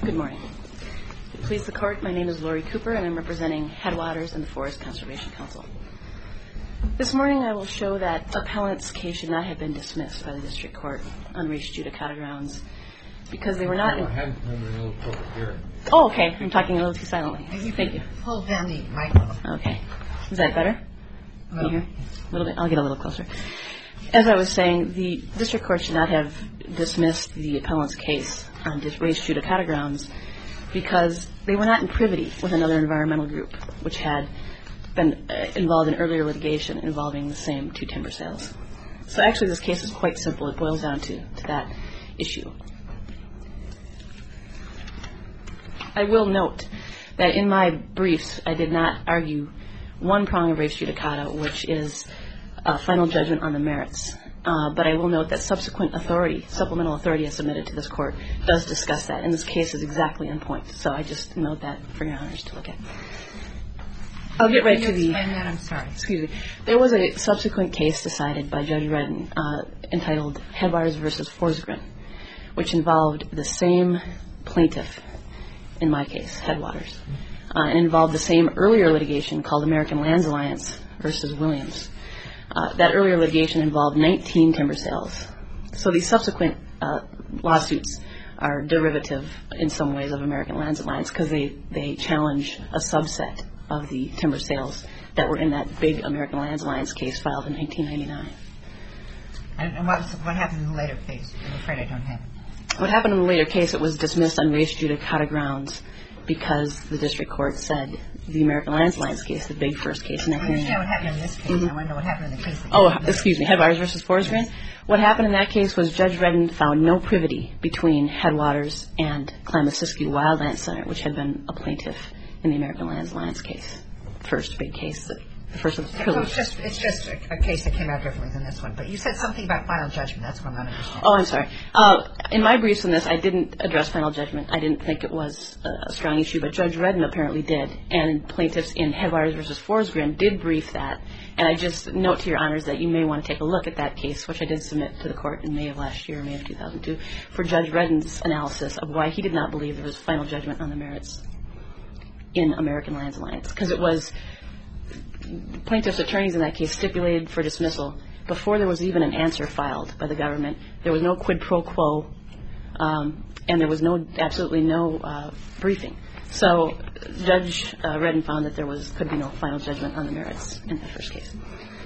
Good morning. Please the court, my name is Lori Cooper and I'm representing Headwaters and the Forest Conservation Council. This morning I will show that appellant's case should not have been dismissed by the district court on res judicata grounds because they were not... Oh, okay. I'm talking a little too silently. Thank you. Hold down the microphone. Okay. Is that better? Can you hear? A little bit. I'll get a little closer. As I was saying, the district court should not have dismissed the appellant's case on res judicata grounds because they were not in privity with another environmental group which had been involved in earlier litigation involving the same two timber sales. So actually this case is quite simple. It boils down to that issue. I will note that in my briefs I did not argue one prong of res judicata, which is a final judgment on the merits. But I will note that subsequent authority, supplemental authority as submitted to this court, does discuss that. And this case is exactly on point. So I just note that for your honors to look at. I'll get right to the... Explain that, I'm sorry. Excuse me. There was a subsequent case decided by Judge Redden entitled Headwaters v. Forsgren, which involved the same plaintiff, in my case, Headwaters, and involved the same earlier litigation called American Lands Alliance v. Williams. That earlier litigation involved 19 timber sales. So these subsequent lawsuits are derivative in some ways of American Lands Alliance because they challenge a subset of the timber sales that were in that big American Lands Alliance case filed in 1999. And what happened in the later case? I'm afraid I don't have it. What happened in the later case, it was dismissed on res judicata grounds because the district court said the American Lands Alliance case, the big first case in that case. I understand what happened in this case. Mm-hmm. I want to know what happened in the case. Headwaters v. Forsgren. What happened in that case was Judge Redden found no privity between Headwaters and Klamath-Siskiyou Wildlands Center, which had been a plaintiff in the American Lands Alliance case. First big case, the first of the trilogy. So it's just a case that came out differently than this one. But you said something about final judgment. That's what I'm not understanding. Oh, I'm sorry. In my briefs on this, I didn't address final judgment. I didn't think it was a strong issue, but Judge Redden apparently did. And plaintiffs in Headwaters v. Forsgren did brief that. And I just note to your honors that you may want to take a look at that case, which I did submit to the court in May of last year, May of 2002, for Judge Redden's analysis of why he did not believe there was final judgment on the merits in American Lands Alliance. Because it was plaintiffs' attorneys in that case stipulated for dismissal before there was even an answer filed by the government. There was no quid pro quo, and there was absolutely no briefing. So Judge Redden found that there could be no final judgment on the merits in that first case.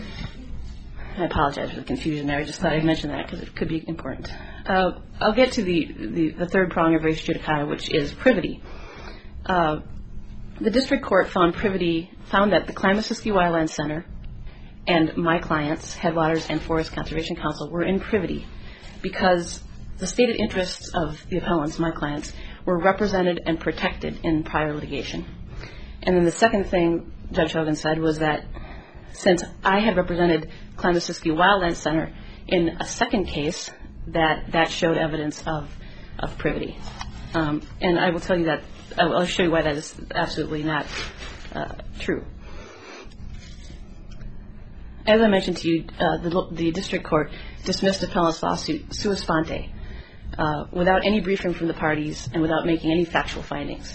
I apologize for the confusion there. I just thought I'd mention that because it could be important. I'll get to the third prong of res judicata, which is privity. The district court found that the Klamath-Siskiyou Wildlands Center and my clients, Headwaters and Forest Conservation Council, were in privity because the stated interests of the appellants, my clients, were represented and protected in prior litigation. And then the second thing Judge Hogan said was that since I had represented Klamath-Siskiyou Wildlands Center in a second case, that showed evidence of privity. And I will tell you that, I'll show you why that is absolutely not true. As I mentioned to you, the district court dismissed appellant's lawsuit sua sponte, without any briefing from the parties and without making any factual findings.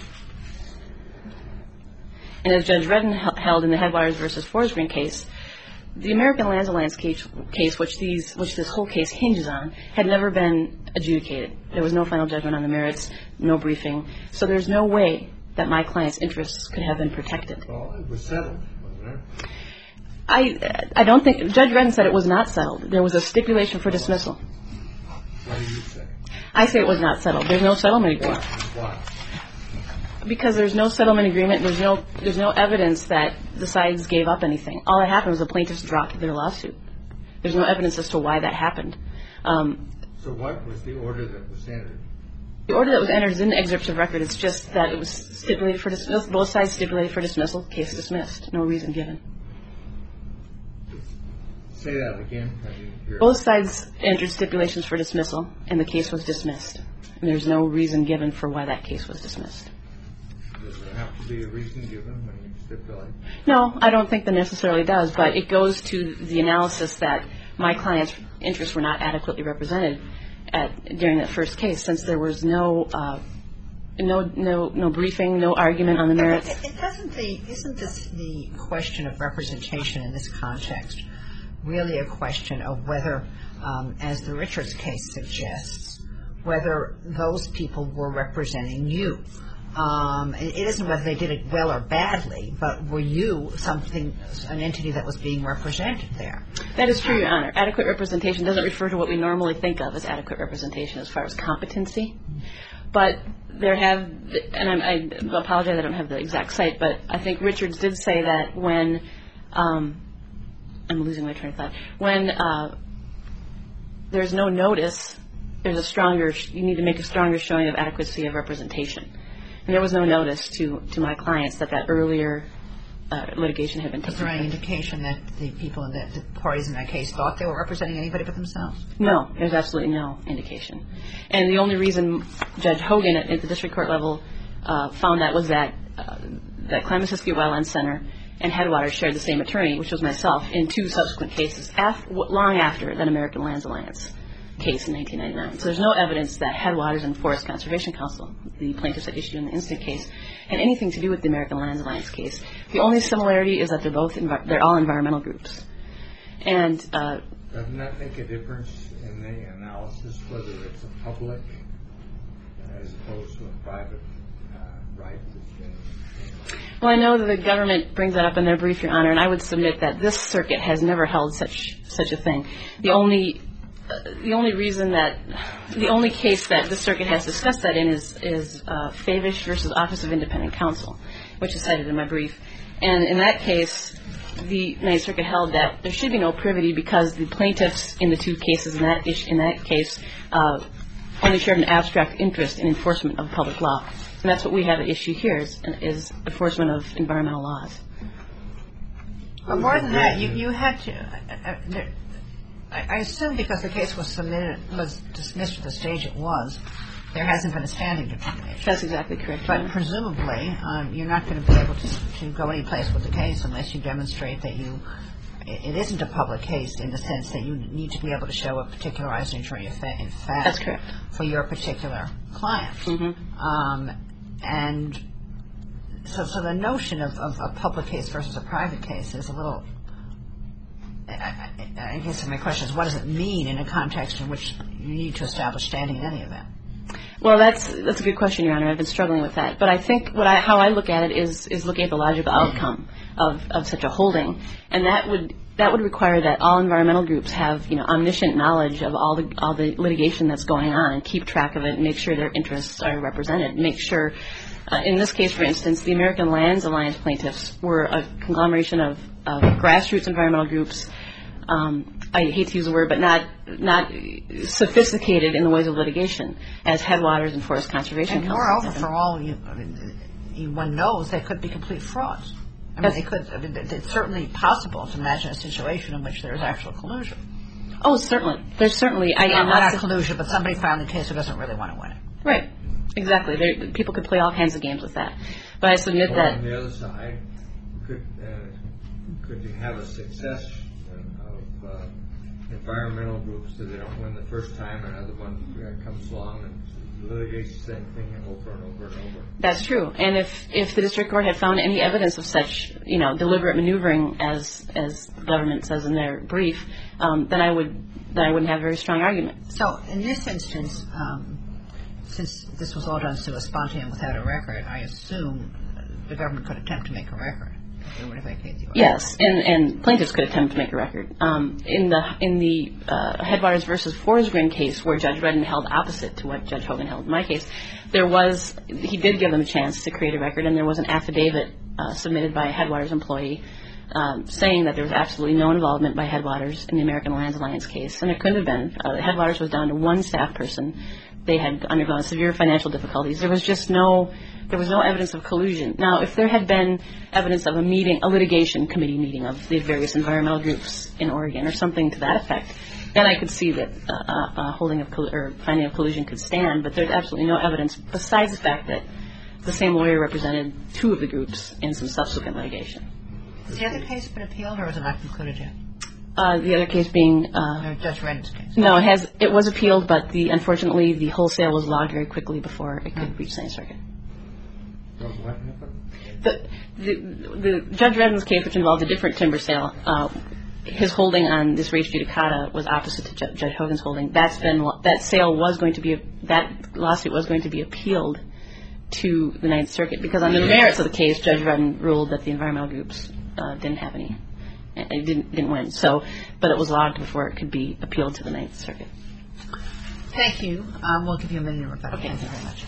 And as Judge Redden held in the Headwaters v. Forsgren case, the American Lands Alliance case, which this whole case hinges on, had never been adjudicated. There was no final judgment on the merits, no briefing. So there's no way that my client's interests could have been protected. Well, it was settled, wasn't it? I don't think, Judge Redden said it was not settled. There was a stipulation for dismissal. What do you say? I say it was not settled. There's no settlement agreement. Why? Because there's no settlement agreement. There's no evidence that the sides gave up anything. All that happened was the plaintiffs dropped their lawsuit. There's no evidence as to why that happened. So what was the order that was entered? The order that was entered is in the excerpts of record. It's just that it was stipulated for dismissal. Both sides stipulated for dismissal. Case dismissed. No reason given. Say that again. Both sides entered stipulations for dismissal, and the case was dismissed. And there's no reason given for why that case was dismissed. Does there have to be a reason given when you stipulate? No, I don't think that necessarily does, but it goes to the analysis that my client's interests were not adequately represented during that first case, since there was no No briefing, no argument on the merits. Isn't this the question of representation in this context really a question of whether, as the Richards case suggests, whether those people were representing you? It isn't whether they did it well or badly, but were you an entity that was being represented there? That is true, Your Honor. Adequate representation doesn't refer to what we normally think of as adequate representation as far as competency. But there have, and I apologize I don't have the exact site, but I think Richards did say that when, I'm losing my train of thought, when there's no notice, you need to make a stronger showing of adequacy of representation. And there was no notice to my clients that earlier litigation had been taken. Was there any indication that the parties in that case thought they were representing anybody but themselves? No, there's absolutely no indication. And the only reason Judge Hogan at the district court level found that was that Klamath-Siskiyou Wildlands Center and Headwaters shared the same attorney, which was myself, in 2 subsequent cases, long after that American Lands Alliance case in 1999. So there's no evidence that Headwaters and Forest Conservation Council, the plaintiffs at issue in the instant case, had anything to do with the American Lands Alliance case. The only similarity is that they're all environmental groups. And doesn't that make a difference in the analysis whether it's a public as opposed to a private right? Well, I know that the government brings that up in their brief, Your Honor, and I would submit that this circuit has never held such a thing. The only case that this circuit has discussed that in is Favish versus Office of Independent Counsel, which is cited in my brief. And in that case, the Ninth Circuit held that there should be no privity because the plaintiffs in the 2 cases in that case only shared an abstract interest in enforcement of public law. And that's what we have at issue here is enforcement of environmental laws. But more than that, you had to. I assume because the case was dismissed at the stage it was, there hasn't been a standing determination. That's exactly correct. But presumably, you're not going to be able to go any place with the case unless you demonstrate that it isn't a public case in the sense that you need to be able to show a particularized injury in fact. That's correct. For your particular client. Mm-hmm. And so the notion of a public case versus a private case is a little. I guess my question is, what does it mean in a context in which you need to establish standing in any event? Well, that's a good question, Your Honor. I've been struggling with that. But I think how I look at it is looking at the logical outcome of such a holding, and that would require that all environmental groups have omniscient knowledge of all the litigation that's going on and keep track of it and make sure their interests are represented. Make sure, in this case, for instance, the American Lands Alliance plaintiffs were a conglomeration of grassroots environmental groups. I hate to use the word, but not sophisticated in the ways of litigation as Headwaters and Forest Conservation Council. And moreover, for all one knows, they could be complete frauds. I mean, it's certainly possible to imagine a situation in which there's actual collusion. Oh, certainly. There's certainly. Not collusion, but somebody filed a case who doesn't really want to win it. Right. Exactly. People could play all kinds of games with that. But I submit that. On the other side, could you have a success of environmental groups that they don't win the first time, another one comes along and litigates the same thing over and over and over? That's true. And if the district court had found any evidence of such, deliberate maneuvering, as the government says in their brief, then I wouldn't have a very strong argument. So in this instance, since this was all done sua sponte and without a record, I assume the government could attempt to make a record. Yes, and plaintiffs could attempt to make a record. In the Headwaters versus Forsgren case, where Judge Redden held opposite to what Judge Hogan held in my case, he did give them a chance to create a record, and there was an affidavit submitted by a Headwaters employee saying that there was absolutely no involvement by Headwaters in the American Lands Alliance case, and there couldn't have been. Headwaters was down to one staff person. They had undergone severe financial difficulties. There was no evidence of collusion. Now, if there had been evidence of a litigation committee meeting of the various environmental groups in Oregon or something to that effect, then I could see that finding of collusion could stand. But there's absolutely no evidence besides the fact that the same lawyer represented 2 of the groups in some subsequent litigation. Has the other case been appealed, or is it not concluded yet? The other case being Judge Redden's case. No, it was appealed, but unfortunately the wholesale was logged very quickly before it could reach the Ninth Circuit. Well, what happened? The Judge Redden's case, which involved a different timber sale, his holding on this res judicata was opposite to Judge Hogan's holding. That lawsuit was going to be appealed to the Ninth Circuit because on the merits of the case, Judge Redden ruled that the environmental groups didn't have any. It didn't win. But it was logged before it could be appealed to the Ninth Circuit. Thank you. We'll give you a minute to rebuttal. Okay. Thank you very much.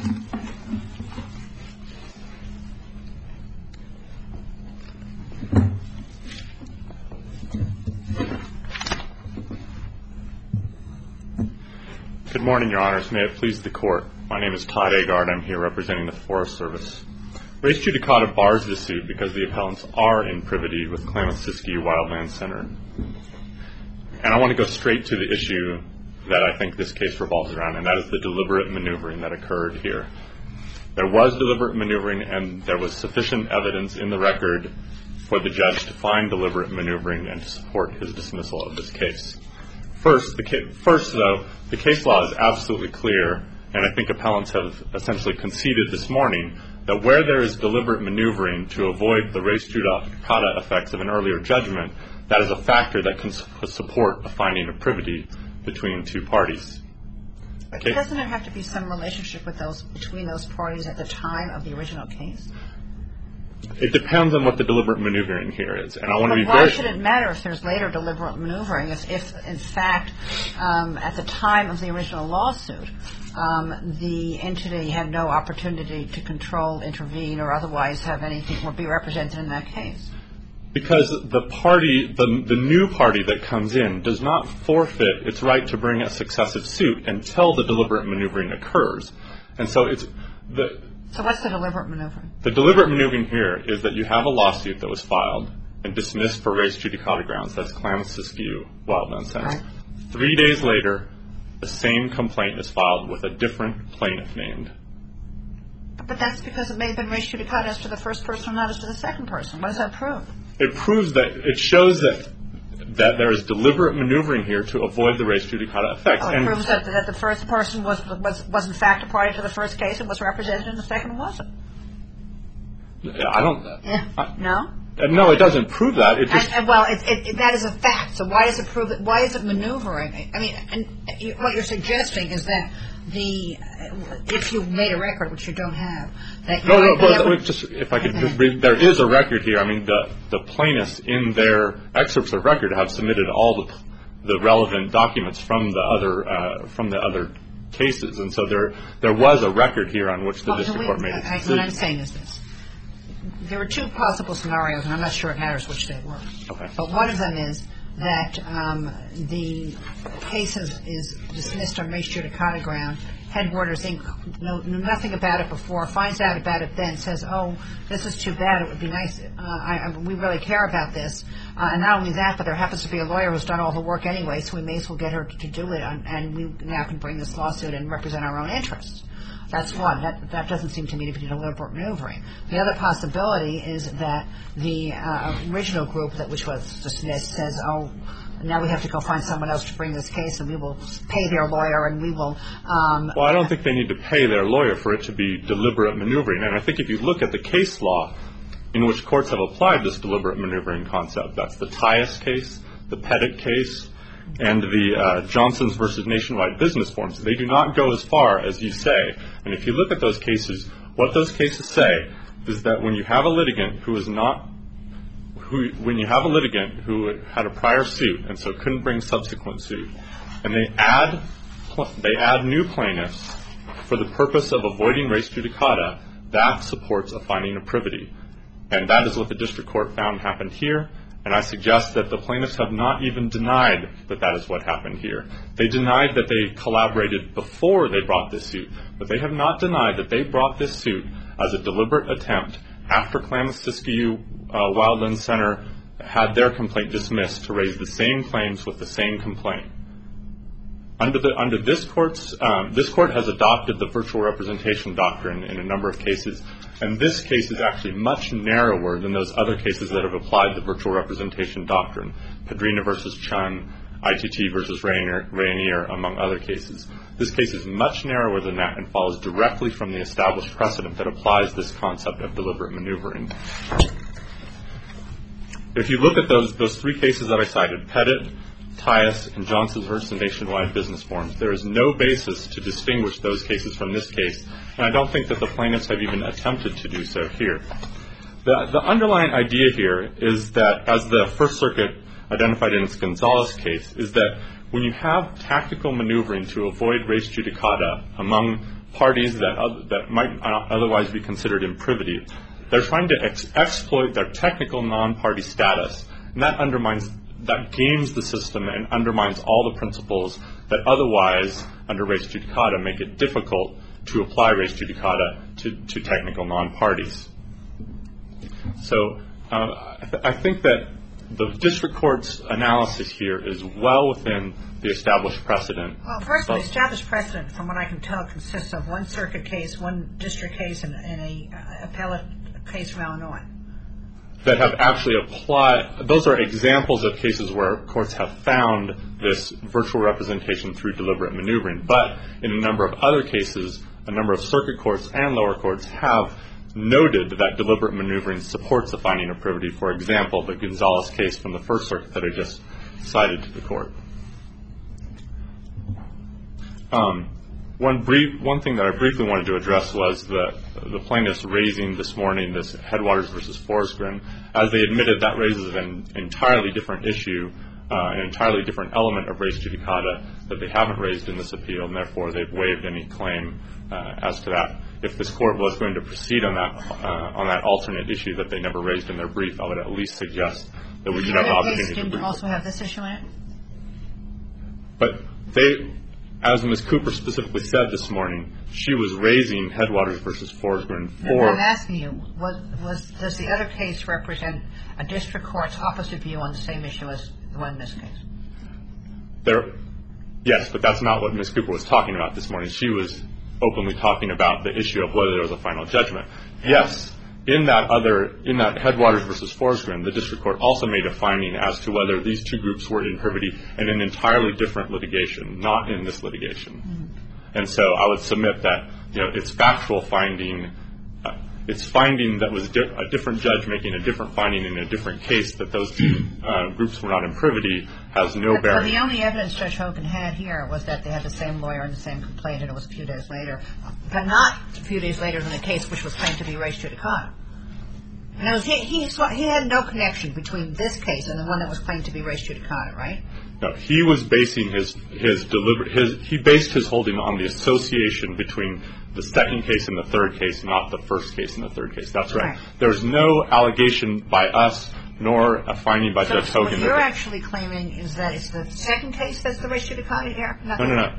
Good morning, Your Honors. May it please the Court. My name is Todd Agard. I'm here representing the Forest Service. Res judicata bars the suit because the appellants are in privity with Klamath-Siskiyou Wildland Center. And I want to go straight to the issue that I think this case revolves around, and that is the deliberate maneuvering that occurred here. There was deliberate maneuvering, and there was sufficient evidence in the record for the judge to find deliberate maneuvering and to support his dismissal of this case. First, though, the case law is absolutely clear, and I think appellants have essentially conceded this morning that where there is deliberate maneuvering to avoid the res judicata effects of an earlier judgment, that is a factor that can support a finding of privity between two parties. But doesn't there have to be some relationship between those parties at the time of the original case? It depends on what the deliberate maneuvering here is, and I want to be Why should it matter if there's later deliberate maneuvering if in fact, at the time of the original lawsuit, the entity had no opportunity to control, intervene, or otherwise have anything or be represented in that case? Because the party, the new party that comes in, does not forfeit its right to bring a successive suit until the deliberate maneuvering occurs, and so it's the. So what's the deliberate maneuvering? The deliberate maneuvering here is that you have a lawsuit that was filed and dismissed for res judicata grounds. That's Klamath-Siskiyou Wildland Center. Right. 3 days later, the same complaint is filed with a different plaintiff named. But that's because it may have been res judicata as to the first person, not as to the second person. What does that prove? It shows that there is deliberate maneuvering here to avoid the res judicata effects. It proves that the first person was in fact a party to the first case and was represented and the second wasn't. I don't. No? No, it doesn't prove that. It just. That is a fact. So why does it prove that? Why is it maneuvering? I mean, what you're suggesting is that if you made a record, which you don't have, that if I could just read, there is a record here. I mean, the plaintiffs in their excerpts of record have submitted all the relevant documents from the other cases, and so there was a record here on which the district court made its decision. What I'm saying is this. There were two possible scenarios, and I'm not sure it matters which they were. Okay. But one of them is that the case is dismissed on res judicata ground. Headwaters Inc. knew nothing about it before, finds out about it then, says, oh, this is too bad. It would be nice. We really care about this. And not only that, but there happens to be a lawyer who's done all the work anyway, so we may as well get her to do it, and we now can bring this lawsuit and represent our own interests. That's one. That doesn't seem to me to be deliberate maneuvering. The other possibility is that the original group which was dismissed says, oh, now we have to go find someone else to bring this case, and we will pay their lawyer, and we will. Well, I don't think they need to pay their lawyer for it to be deliberate maneuvering. And I think if you look at the case law in which courts have applied this deliberate maneuvering concept, that's the Tyus case, the Pettit case, and the Johnson's versus Nationwide Business Forms. They do not go as far as you say. And if you look at those cases, what those cases say is that when you have a litigant who had a prior suit and so couldn't bring subsequent suit, and they add new plaintiffs for the purpose of avoiding res judicata, that supports a finding of privity. And that is what the district court found happened here. And I suggest that the plaintiffs have not even denied that is what happened here. They denied that they collaborated before they brought this suit, but they have not denied that they brought this suit as a deliberate attempt after Klamath-Siskiyou Wildland Center had their complaint dismissed to raise the same claims with the same complaint. Under this court has adopted the virtual representation doctrine in a number of cases, and this case is actually much narrower than those other cases that have applied the virtual representation doctrine. Padrina versus Chun, ITT versus Rainier, among other cases. This case is much narrower than that and follows directly from the established precedent that applies this concept of deliberate maneuvering. If you look at those three cases that I cited, Pettit, Tias, and Johnson versus Nationwide Business Forms, there is no basis to distinguish those cases from this case, and I don't think that the plaintiffs have even attempted to do so here. The underlying idea here is that, as the First Circuit identified in its Gonzalez case, is that when you have tactical maneuvering to avoid res judicata among parties that might otherwise be considered in privity, they're trying to exploit their technical non-party status, and that games the system and undermines all the principles that otherwise, under res judicata, make it difficult to apply res judicata to technical non-parties. So I think that the district court's analysis here is well within the established precedent. Well, first of all, the established precedent, from what I can tell, consists of one circuit case, one district case, and a appellate case from Illinois. That have actually applied. Those are examples of cases where courts have found this virtual representation through deliberate maneuvering. But in a number of other cases, a number of circuit courts and lower courts have noted that deliberate maneuvering supports the finding of privity. For example, the Gonzalez case from the First Circuit that I just cited to the court. One thing that I briefly wanted to address was the plaintiffs raising this morning this Headwaters versus Forsgren. As they admitted, that raises an entirely different issue, an entirely different element of res judicata that they haven't raised in this appeal, and therefore they've waived any claim as to that. If this court was going to proceed on that alternate issue that they never raised in their brief, I would at least suggest that we should have the opportunity to brief. Didn't also have this issue in it? But they, as Ms. Cooper specifically said this morning, she was raising Headwaters versus Forsgren for... I'm asking you, does the other case represent a district court's opposite view on the same issue as the one in this case? Yes, but that's not what Ms. Cooper was talking about this morning. She was openly talking about the issue of whether there was a final judgment. Yes, in that Headwaters versus Forsgren, the district court also made a finding as to whether these two groups were in privity in an entirely different litigation, not in this litigation. Mm-hmm. And so I would submit that it's factual finding. It's finding that was a different judge making a different finding in a different case that those two groups were not in privity has no bearing. So the only evidence Judge Hogan had here was that they had the same lawyer and the same complaint, and it was a few days later, but not a few days later than the case which was claimed to be res judicata. In other words, he had no connection between this case and the one that was claimed to be res judicata, right? No, he was basing he based his holding on the association between the second case and the third case, not the first case and the third case. That's right. There's no allegation by us nor a finding by Judge Hogan. So what you're actually claiming is that it's the second case that's the res judicata here? No.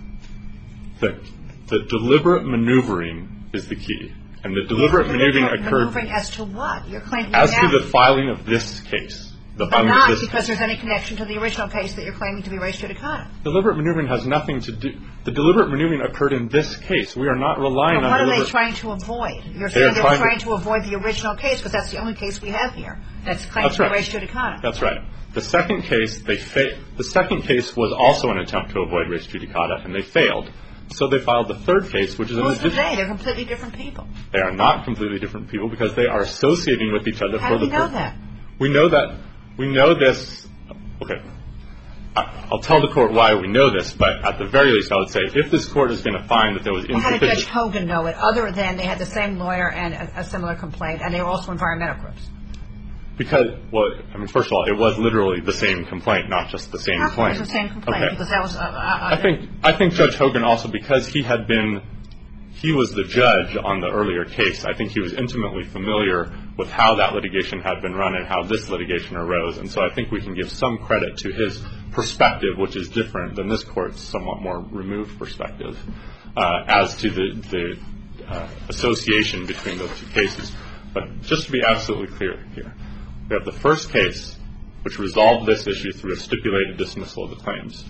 The deliberate maneuvering is the key. And the deliberate maneuvering occurred... Maneuvering as to what? You're claiming as to the filing of this case. But not because there's any connection to the original case that you're claiming to be res judicata. Deliberate maneuvering has nothing to do... The deliberate maneuvering occurred in this case. We are not relying on... What are they trying to avoid? You're saying they're trying to avoid the original case because that's the only case we have here that's claimed to be res judicata. That's right. The second case, the second case was also an attempt to avoid res judicata, and they failed. So they filed the third case, which is... Who's they? They're completely different people. They are not completely different people because they are associating with each other How do we know that? We know that... We know this... Okay. I'll tell the court why we know this, but at the very least I would say if this court is going to find that there was insufficient... How did Judge Hogan know it other than they had the same lawyer and a similar complaint, and they were also environmental groups? Because, well, I mean, first of all, it was literally the same complaint, not just the same claim. It was the same complaint, okay. Because that was... I think Judge Hogan also, because he was the judge on the earlier case, I think he was intimately familiar with how that litigation had been run and how this litigation arose. And so I think we can give some credit to his perspective, which is different than this court's somewhat more removed perspective, as to the association between those two cases. But just to be absolutely clear here, we have the first case, which resolved this issue through a stipulated dismissal of the claims.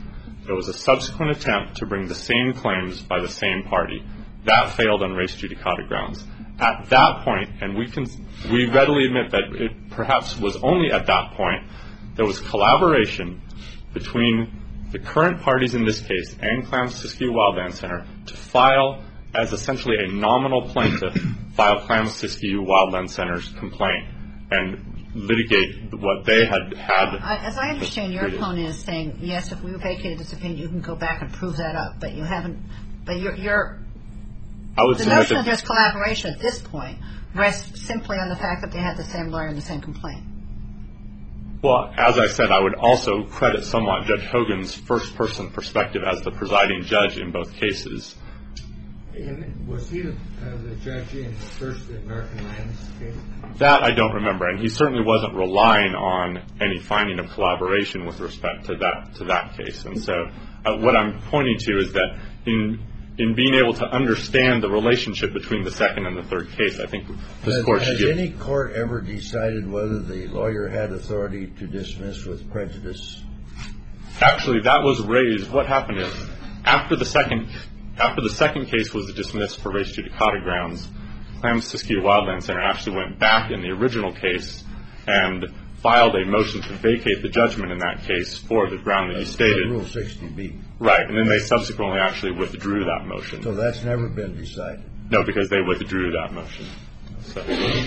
There was a subsequent attempt to bring the same claims by the same party. That failed on res judicata grounds. At that point, and we readily admit that it perhaps was only at that point, there was collaboration between the current parties in this case and Klamath-Siskiyou Wildland Center to file, as essentially a nominal plaintiff, file Klamath-Siskiyou Wildland Center's complaint and litigate what they had. As I understand, your opponent is saying, yes, if we vacated this opinion, you can go back and prove that up, but you haven't. But the notion that there's collaboration at this point rests simply on the fact that they had the same lawyer and the same complaint. Well, as I said, I would also credit somewhat Judge Hogan's first-person perspective as the presiding judge in both cases. Was he the judge in the first American Lands case? That I don't remember, and he certainly wasn't relying on any finding of collaboration with respect to that case. And so what I'm pointing to is that in being able to understand the relationship between the second and the third case, I think this court should give... Has any court ever decided whether the lawyer had authority to dismiss with prejudice? Actually, that was raised. What happened is, after the second case was dismissed for res judicata grounds, Klamath-Siskiyou Wildland Center actually went back in the original case and filed a motion to vacate the judgment in that case for the ground that you stated. Rule 60B. Right, and then they subsequently actually withdrew that motion. So that's never been decided? No, because they withdrew that motion. So,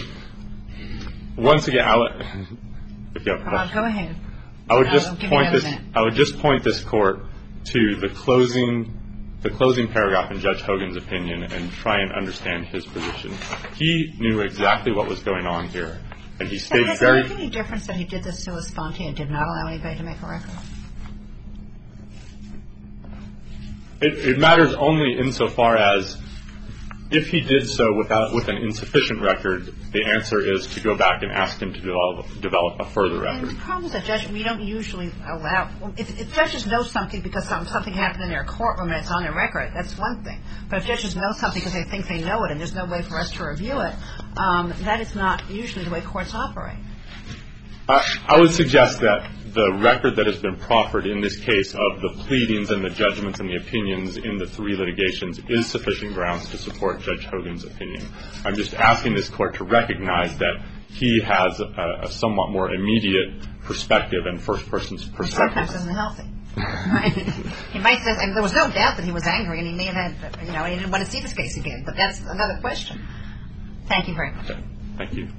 once again, if you have a question. Go ahead. I would just point this court to the closing paragraph in Judge Hogan's opinion and try and understand his position. He knew exactly what was going on here, and he stated very... Does it make any difference that he did this sua sponte and did not allow anybody to make a record? It matters only insofar as if he did so with an insufficient record, the answer is to go back and ask him to develop a further record. And the problem is that judges, we don't usually allow... If judges know something because something happened in their courtroom and it's on their record, that's one thing. But if judges know something because they think they know it and there's no way for us to review it, that is not usually the way courts operate. I would suggest that the record that has been proffered in this case of the pleadings and the judgments and the opinions in the three litigations is sufficient grounds to support Judge Hogan's opinion. I'm just asking this court to recognize that he has a somewhat more immediate perspective and first person's perspective. Sometimes isn't healthy. He might say, and there was no doubt that he was angry and he may have had, he didn't want to see this case again, but that's another question. Thank you very much. Okay. Thank you.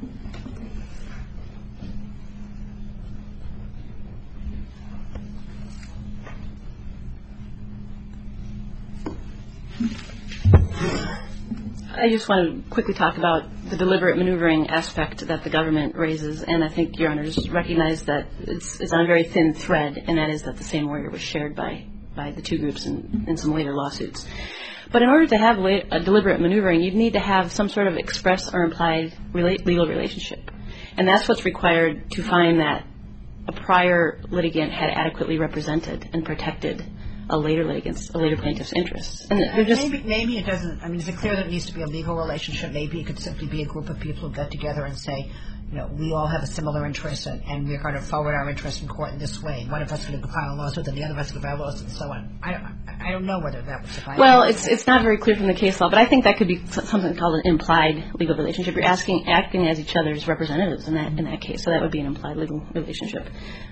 I just want to quickly talk about the deliberate maneuvering aspect that the government raises, and I think Your Honors recognize that it's on a very thin thread, and that is that the same lawyer was shared by the two groups in some later lawsuits. But in order to have a deliberate maneuvering, you'd need to have some sort of express or implied legal relationship, and that's what's required to find that a prior litigant had adequately represented and protected a later plaintiff's interests. And they're just maybe it doesn't. I mean, is it clear that it needs to be a legal relationship? Maybe it could simply be a group of people who get together and say, we all have a similar interest, and we're going to forward our interest in court in this way. One of us is going to file a lawsuit, and the other of us is going to file a lawsuit, and so on. I don't know whether that would suffice. Well, it's not very clear from the case law, but I think that could be something called an implied legal relationship. You're acting as each other's representatives in that case, so that would be an implied legal relationship.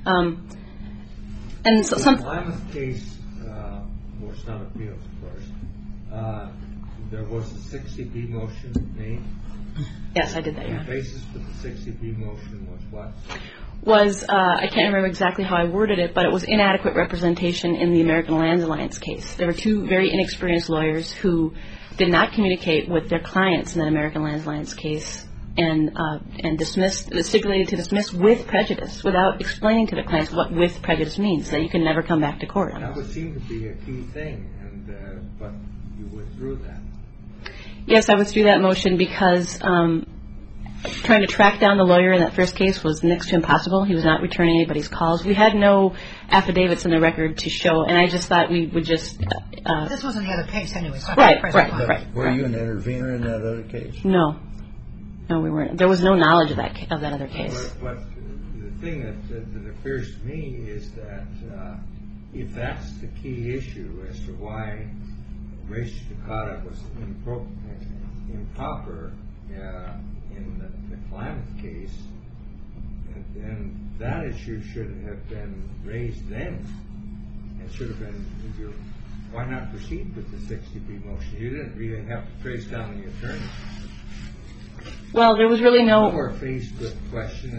And so the Klamath case was not appealed, of course. There was a 60B motion made. Yes, I did that. The basis for the 60B motion was what? I can't remember exactly how I worded it, but it was inadequate representation in the American Lands Alliance case. There were two very inexperienced lawyers who did not communicate with their clients in that American Lands Alliance case and stipulated to dismiss with prejudice without explaining to the clients what with prejudice means, that you can never come back to court. That would seem to be a key thing, but you withdrew that. Yes, I withdrew that motion because trying to track down the lawyer in that first case was next to impossible. He was not returning anybody's calls. We had no affidavits in the record to show, and I just thought we would just... This wasn't the other case anyway. So Right. Were you an intervener in that other case? No, we weren't. There was no knowledge of that other case. But the thing that appears to me is that if that's the key issue as to why res judicata was improper in the Klamath case, then that issue should have been raised then, and should have been, why not proceed with the 60B motion? You didn't really have to trace down the attorney. Well, there was really no... We're faced with the question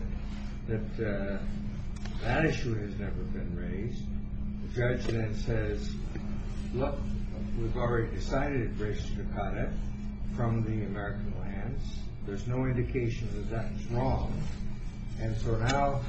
that issue has never been raised. The judge then says, look, we've already decided res judicata from the American lands. There's no indication that that's wrong. And so now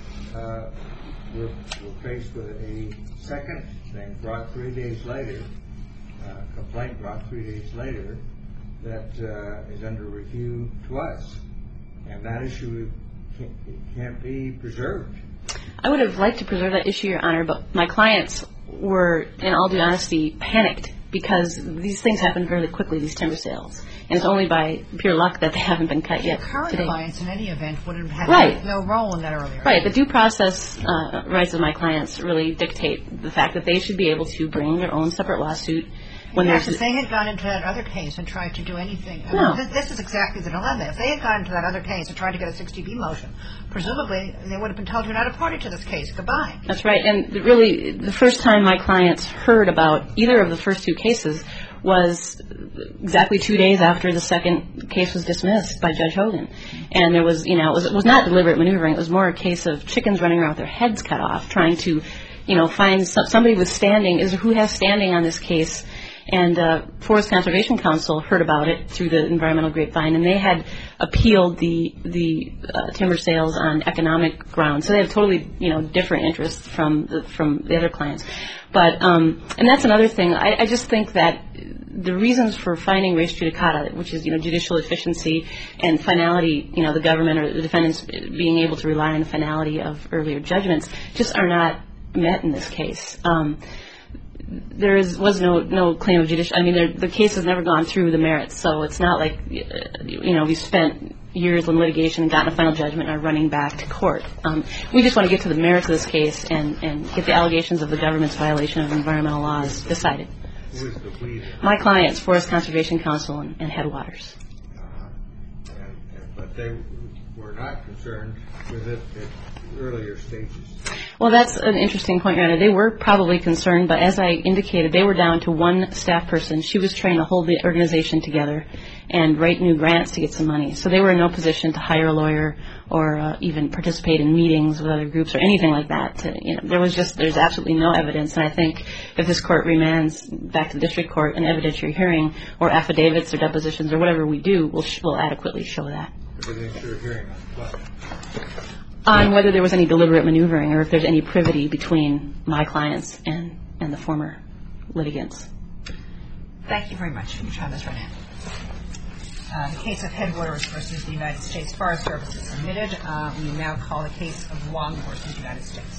we're faced with a second thing brought 3 days later, complaint brought 3 days later, that is under review to us. And that issue can't be preserved. I would have liked to preserve that issue, Your Honor, but my clients were, in all due honesty, panicked because these things happen fairly quickly, these timber sales. And it's only by pure luck that they haven't been cut yet. Current today. clients, in any event, would have had Right. no role in that earlier. Right. The due process rights of my clients really dictate the fact that they should be able to bring their own separate lawsuit when Yes, there's... if they had gone into that other case and tried to do anything... No. This is exactly the dilemma. If they had gone into that other case and tried to get a 60B motion, presumably they would have been told, you're not a party to this case. Goodbye. That's right. And really, the first time my clients heard about either of the first two cases was exactly 2 days after the second case was dismissed by Judge Hogan. And there was, it was not deliberate maneuvering. It was more a case of chickens running around with their heads cut off, trying to, find somebody with standing, who has standing on this case. And Forest Conservation Council heard about it through the environmental grapevine, and they had appealed the timber sales on economic grounds. So they have totally, different interests from the other clients. But and that's another thing. I just think that the reasons for finding res judicata, which is judicial efficiency and finality, the government or the defendants being able to rely on the finality of earlier judgments, just are not met in this case. There was no claim of judicial. The case has never gone through the merits, so it's not like we spent years in litigation and gotten a final judgment and are running back to court. We just want to get to the merits of this case and get the allegations of the government's violation of environmental laws decided. Who is the we? My clients, Forest Conservation Council and Headwaters. But they were not concerned with it at earlier stages. Well, that's an interesting point, Your Honor. They were probably concerned, but as I indicated, they were down to one staff person. She was trying to hold the organization together and write new grants to get some money. So they were in no position to hire a lawyer or even participate in meetings with other groups or anything like that. There's absolutely no evidence. And I think if this court remands back to the district court an evidentiary hearing or affidavits or depositions or whatever we do, we'll adequately show that. Evidentiary hearing on what? On whether there was any deliberate maneuvering or if there's any privity between my clients and the former litigants. Thank you very much. Your time is running out. The case of Headwaters versus the United States Forest Service is submitted. We now call the case of Wong versus the United States.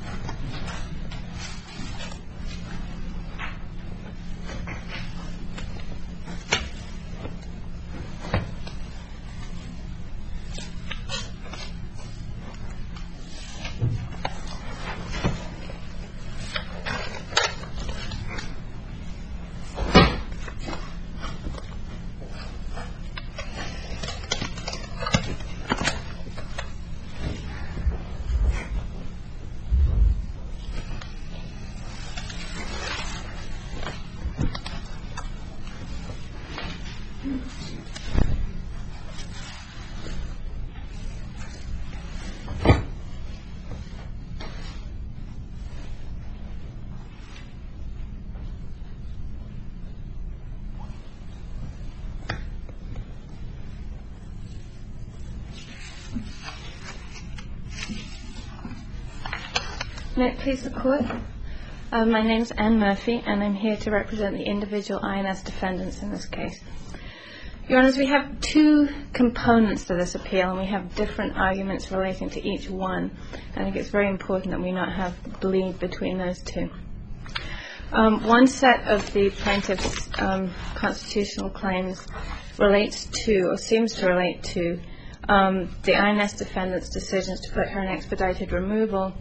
May it please the Court? My name is Anne Murphy, and I'm here to represent the individual INS defendants in this case. Your Honours, we have two components to this appeal, and we have different arguments relating to each one. I think it's very important that we not have bleed between those two. One set of the plaintiff's constitutional claims relates to, or seems to relate to, the INS defendant's decisions to put her in expedited removal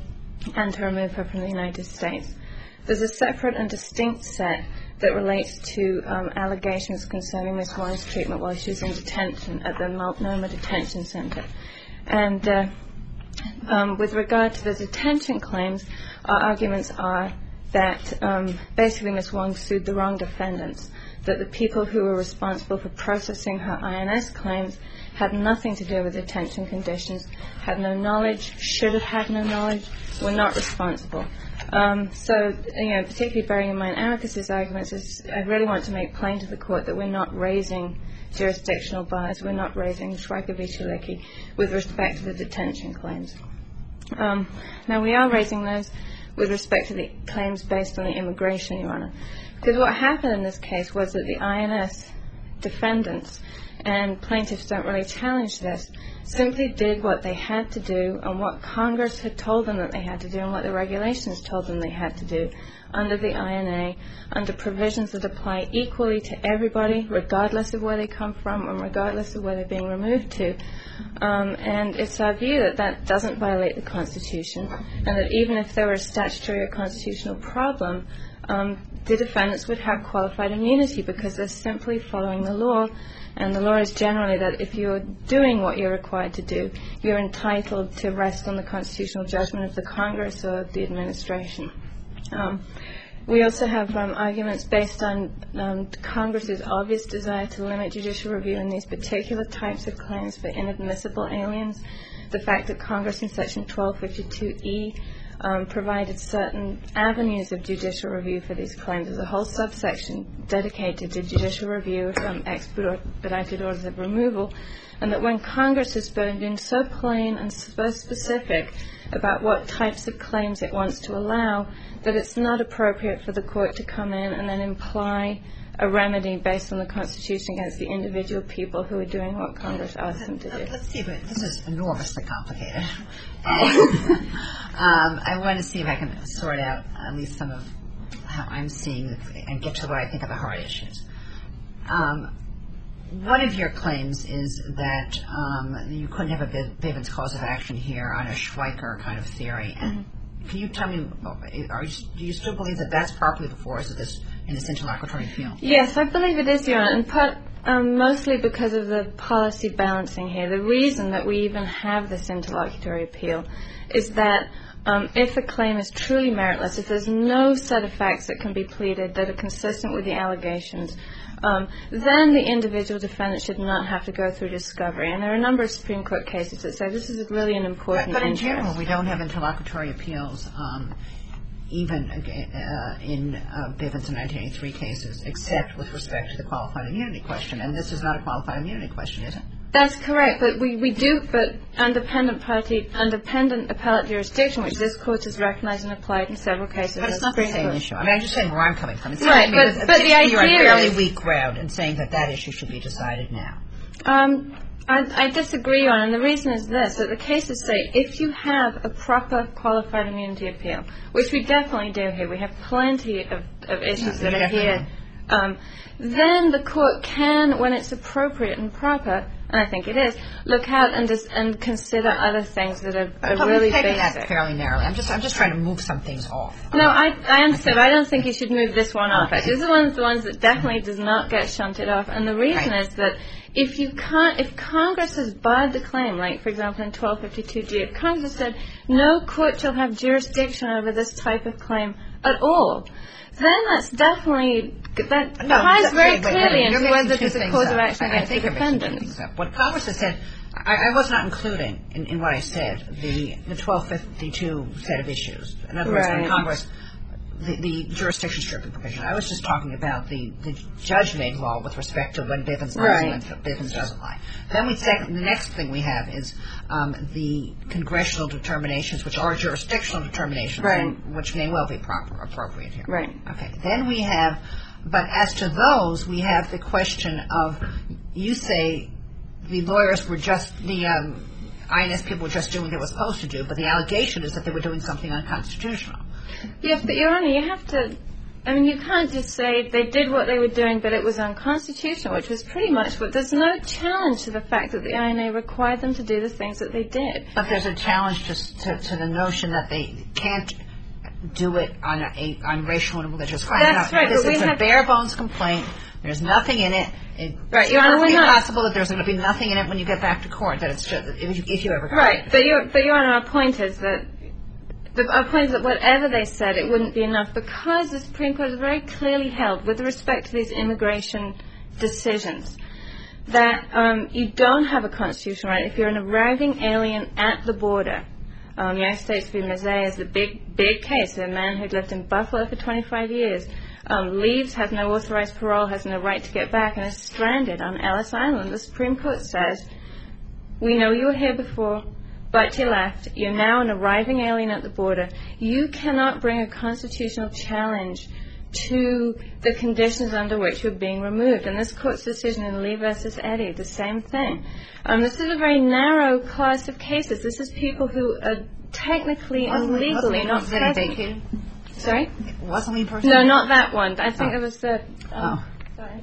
and to remove her from the United States. There's a separate and distinct set that relates to allegations concerning Ms. Wong's treatment while she was in detention at the Multnomah Detention Center. And with regard to the detention claims, our arguments are that basically Ms. Wong sued the wrong defendants, that the people who were responsible for processing her INS claims had nothing to do with detention conditions, had no knowledge, should have had no knowledge, were not responsible. So, particularly bearing in mind Amicus's arguments, I really want to make plain to the Court that we're not raising jurisdictional bars, we're not raising Schweiker v. Schilecki with respect to the detention claims. Now, we are raising those with respect to the claims based on the immigration, Your Honor. Because what happened in this case was that the INS defendants, and plaintiffs don't really challenge this, simply did what they had to do and what Congress had told them that they had to do and what the regulations told them they had to do under the INA, under provisions that apply equally to everybody, regardless of where they come from and regardless of where they're being removed to. And it's our view that that doesn't violate the Constitution, and that even if there were a statutory or constitutional problem, the defendants would have qualified immunity because they're simply following the law. And the law is generally that if you're doing what you're required to do, you're entitled to rest on the constitutional judgment of the Congress or the administration. We also have arguments based on Congress's obvious desire to limit judicial review in these particular types of claims for inadmissible aliens. The fact that Congress in Section 1252E provided certain avenues of judicial review for these claims. There's a whole subsection dedicated to judicial review from expedited orders of removal, and that when Congress has been so plain and so specific about what types of claims it wants to allow, that it's not appropriate for the Court to come in and then imply a remedy based on the Constitution against the individual people who are doing what Congress asked them to do. Let's see, but this is enormously complicated. I want to see if I can sort out at least some of how I'm seeing and get to what I think are the hard issues. One of your claims is that you couldn't have a Bivens cause of action here on a Schweiker kind of theory. And can you tell me, do you still believe that that's properly before us in this interlocutory appeal? Yes, I believe it is, Your Honor, and mostly because of the policy balancing here. The reason that we even have this interlocutory appeal is that if a claim is truly meritless, if there's no set of facts that can be pleaded that are consistent with the allegations, then the individual defendant should not have to go through discovery. And there are a number of Supreme Court cases that say this is really an important But in interest. general, we don't have interlocutory appeals even in Bivens and 1983 cases, except with respect to the qualified immunity question. And this is not a qualified immunity question, is it? That's correct, but we do, but independent appellate jurisdiction, which this Court has recognized and applied in several cases. But it's not the same issue. I mean, I'm just saying where I'm coming from. It's right, but the idea you're on fairly is weak ground in saying that issue should be decided now. I disagree on, and the reason is this, that the cases say if you have a proper qualified immunity appeal, which we definitely do here, we have plenty of issues that are here, then the Court can, when it's appropriate and proper, and I think it is, look out and consider other things that are really basic. That fairly narrowly. I'm just trying to move some things off. No, I understand. I don't think you should move this one off. This is one of the ones that definitely does not get shunted off, and the reason is that if Congress has barred the claim, like for example in 1252G, if Congress said no court shall have jurisdiction over this type of claim at all, then that's definitely ties very clearly into whether there's a cause of action against the defendant. What Congress has said, I was not including in what I said the 1252 set of issues. In other words, when Congress, the jurisdiction stripping provision. I was just talking about the judge-made law with respect to when Bivens lies and when Bivens doesn't lie. Then the next thing we have is the congressional determinations, which are jurisdictional determinations, which may well be appropriate here. Right. Okay. Then we have, but as to those, we have the question of, you say the lawyers were just, the INS people were just doing what they were supposed to do, but the allegation is that they were doing something unconstitutional. Yes, but Your Honor, you have to I mean, you can't just say they did what they were doing, but it was unconstitutional, which was pretty much what. There's no challenge to the fact that the INA required them to do the things that they did. But there's a challenge to the notion that they can't do it on racial and religious crimes. That's right. This is a bare bones complaint. There's nothing in it. Right, Your Honor, it's possible that there's going to be nothing in it when you get back to court. That it's just, if you ever go. Right, but Your Honor, our point is that whatever they said, it wouldn't be enough, because the Supreme Court has very clearly held, with respect to these immigration decisions, that you don't have a constitutional right if you're an arriving alien at the border. United States v. Mazzei is the big case. A man who'd lived in Buffalo for 25 years, leaves, has no authorized parole, has no right to get back, and is stranded on Ellis Island. The Supreme Court says, we know you were here before, but you left. You're now an arriving alien at the border. You cannot bring a constitutional challenge to the conditions under which you're being removed. And this Court's decision in Lee v. Eddy, the same thing. This is a very narrow class of cases. This is people who are technically and legally not present. Sorry? Wasn't Lee person? No, not that one. I think it was the... Sorry.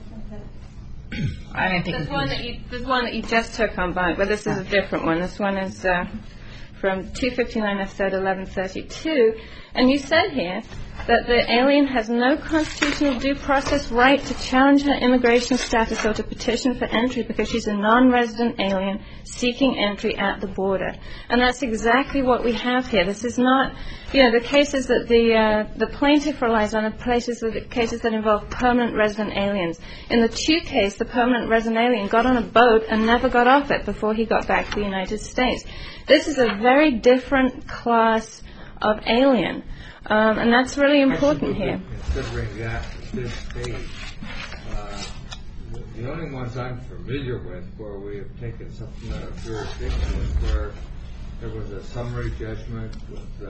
I didn't think there's one that you just took on bank, but this is a different one. This one is from 259 F. 3rd 1132, and you said here that the alien has no constitutional due process right to challenge her immigration status or to petition for entry because she's a non-resident alien seeking entry at the border. And that's exactly what we have here. This is not, the cases that the plaintiff relies on are cases that involve permanent resident aliens. In the Chu case, the permanent resident alien got on a boat and never got off it before he got back to the United States. This is a very different class of alien. And that's really important here. Considering that at this stage, the only ones I'm familiar with where we have taken something out of jurisdiction is where there was a summary judgment with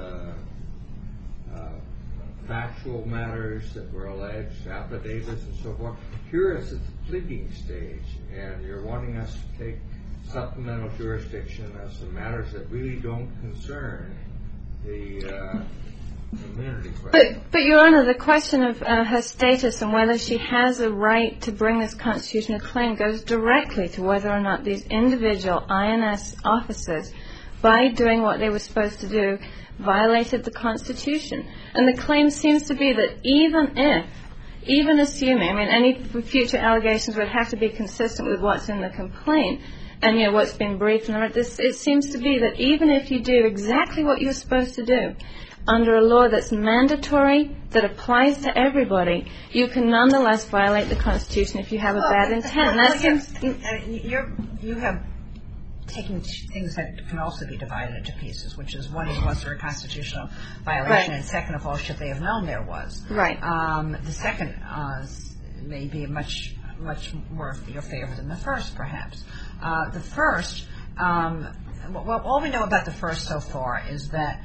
factual matters that were alleged, affidavits and so forth. Here it's at the pleading stage, and you're wanting us to take supplemental jurisdiction of some matters that really don't concern the immunity question. But Your Honor, the question of her status and whether she has a right to bring this constitutional claim goes directly to whether or not these individual INS officers, by doing what they were supposed to do, violated the Constitution. And the claim seems to be that even assuming, any future allegations would have to be consistent with what's in the complaint and what's been briefed, and it seems to be that even if you do exactly what you're supposed to do, under a law that's mandatory, that applies to everybody, you can nonetheless violate the Constitution if you have a bad intent. You have taken things that can also be divided into pieces, which is, one is, was there a constitutional violation, right, and second of all, should they have known there was. Right. The second may be much more in your favor than the first, perhaps. The first, all we know about the first so far is that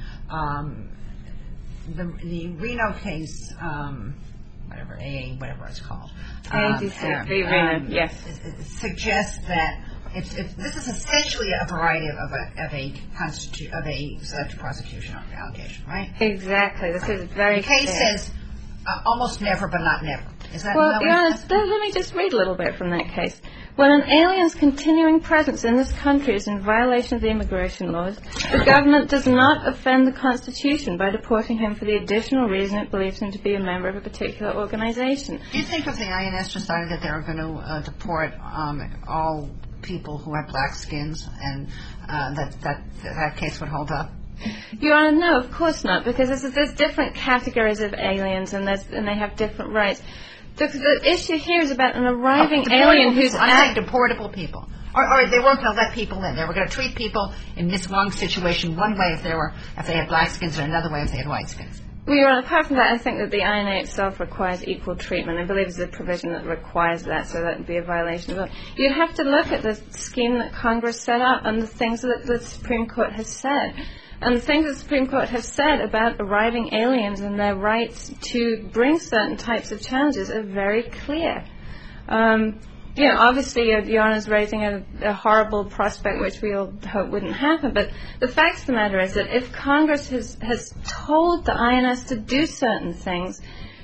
the Reno case, whatever it's called, yes, suggests that this is essentially a variety of a selective prosecution allegation, right? Exactly. This is very. The case says almost never, but not never. Is that? Well, let me just read a little bit from that case. When an alien's continuing presence in this country is in violation of the immigration laws, the government does not offend the Constitution by deporting him for the additional reason it believes him to be a member of a particular organization. Do you think if the INS decided that they were going to deport all people who have black skins, and that case would hold up? Your Honor, no, of course not, because there's different categories of aliens, and they have different rights. The issue here is about an arriving alien who's deportable people. Or they weren't going to let people in. They were going to treat people in this wrong situation one way if they had black skins, and another way if they had white skins. Well, Your Honor, apart from that, I think that the INA itself requires equal treatment. I believe there's a provision that requires that, so that would be a violation of it. You'd have to look at the scheme that Congress set up and the things that the Supreme Court has said. And the things the Supreme Court has said about arriving aliens and their rights to bring certain types of challenges are very clear. Obviously, Your Honor's raising a horrible prospect which we all hope wouldn't happen, but the fact of the matter is that if Congress has told the INS to do certain things,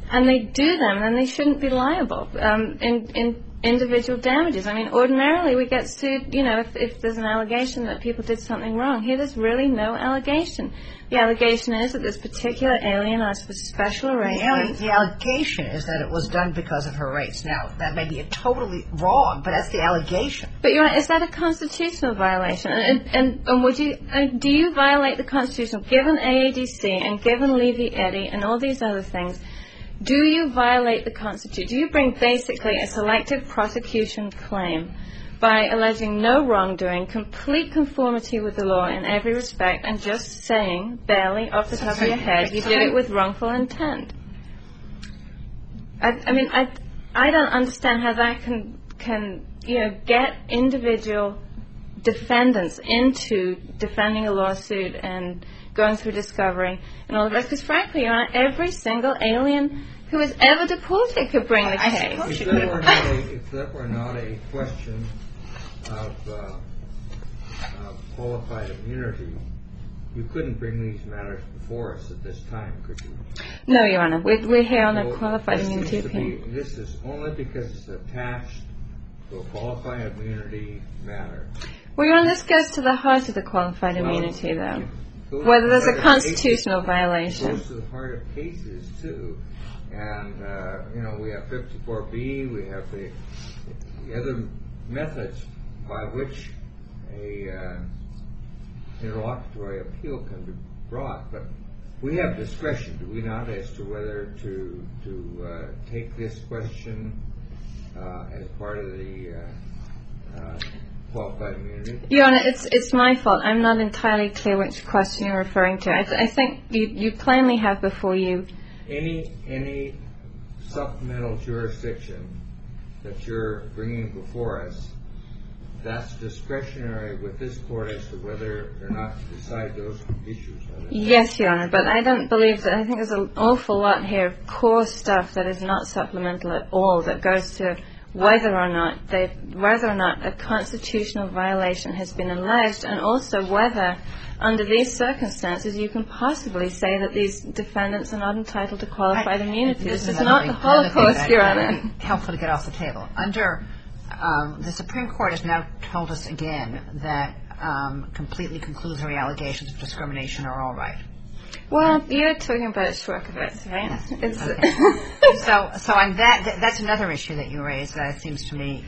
and they do them, then they shouldn't be liable in individual damages. I mean, ordinarily we get sued, if there's an allegation that people did something wrong. Here there's really no allegation. The allegation is that this particular alien asked for special arrangements. The allegation is that it was done because of her race. Now, that may be totally wrong, but that's the allegation. But is that a constitutional violation? And do you violate the Constitution, given AADC and given Levy-Eddy and all these other things? Do you violate the Constitution? Do you bring basically a selective prosecution claim by alleging no wrongdoing, complete conformity with the law in every respect, and just saying, barely off the top of your head, you did it with wrongful intent? I don't understand how that can get individual defendants into defending a lawsuit and going through discovery and all of that. Because frankly, every single alien who is ever deported could bring the case. If that were not a question of qualified immunity, you couldn't bring these matters before us at this time, could you? No, Your Honor. We're here on a qualified immunity appeal. This is only because it's attached to a qualified immunity matter. Well, Your Honor, this goes to the heart of the qualified immunity, though. Whether there's a constitutional violation. It goes to the heart of cases, too. And, we have 54B, we have the other methods by which a interlocutory appeal can be brought. But we have discretion, do we not, as to whether to take this question as part of the qualified immunity? Your Honor, it's my fault. I'm not entirely clear which question you're referring to. I think you plainly have before you any supplemental jurisdiction that you're bringing before us. That's discretionary with this court as to whether or not to decide those issues. Yes, Your Honor, but I don't believe that. I think there's an awful lot here of core stuff that is not supplemental at all, that goes to whether or not a constitutional violation has been alleged, and also whether, under these circumstances, you can possibly say that these defendants are not entitled to qualified immunity. This is not the Holocaust, Your Honor. Helpful to get off the table. Under the Supreme Court has now told us again that completely conclusory allegations of discrimination are all right. Well, you're talking about Schwerkovitz, right? Yes. Okay. So on that's another issue that you raised that seems to me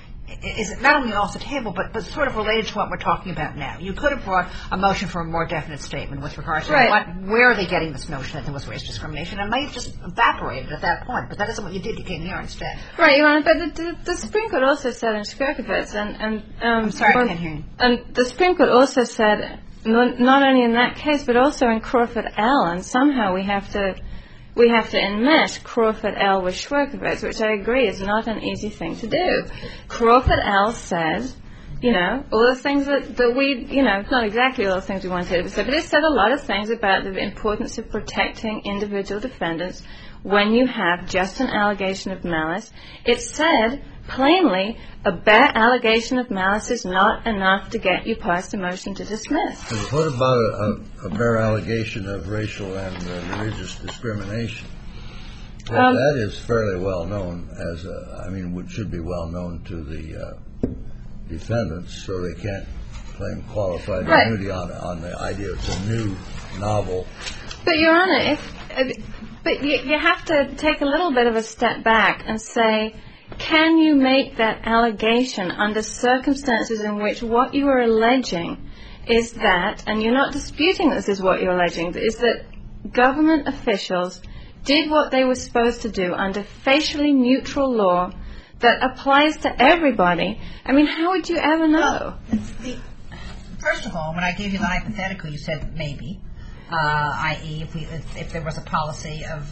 is not only off the table, but sort of related to what we're talking about now. You could have brought a motion for a more definite statement with regard to where are they getting this notion that there was race discrimination. It might have just evaporated at that point, but that isn't what you did. You came here instead. Right, Your Honor, but the Supreme Court also said in Schwerkovitz, I'm sorry, I can't hear you. And the Supreme Court also said, not only in that case, but also in Crawford L, and somehow we have to enmesh Crawford L with Schwerkovitz, which I agree is not an easy thing to do. Crawford L says, all the things that we, not exactly all the things we wanted to say, but it said a lot of things about the importance of protecting individual defendants when you have just an allegation of malice. It said, plainly, a bare allegation of malice is not enough to get you past a motion to dismiss. What about a bare allegation of racial and religious discrimination? That is fairly well known should be well known to the defendants, so they can't claim qualified immunity on the idea it's a new novel. But, Your Honor, you have to take a little bit of a step back and say, can you make that allegation under circumstances in which what you are alleging is that, and you're not disputing this is what you're alleging, is that government officials did what they were supposed to do under facially neutral law that applies to everybody? I mean, how would you ever know? Well, first of all, when I gave you the hypothetical, you said maybe, i.e., if there was a policy of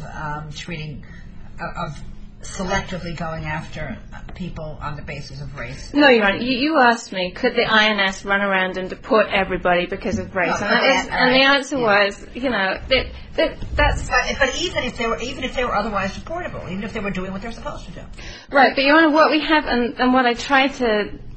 selectively going after people on the basis of race. No, Your Honor. You asked me, could the INS run around and deport everybody because of race? And the answer was, that's. But even if they were otherwise deportable, even if they were doing what they're supposed to do. Right, but Your Honor, what we have, and what I tried to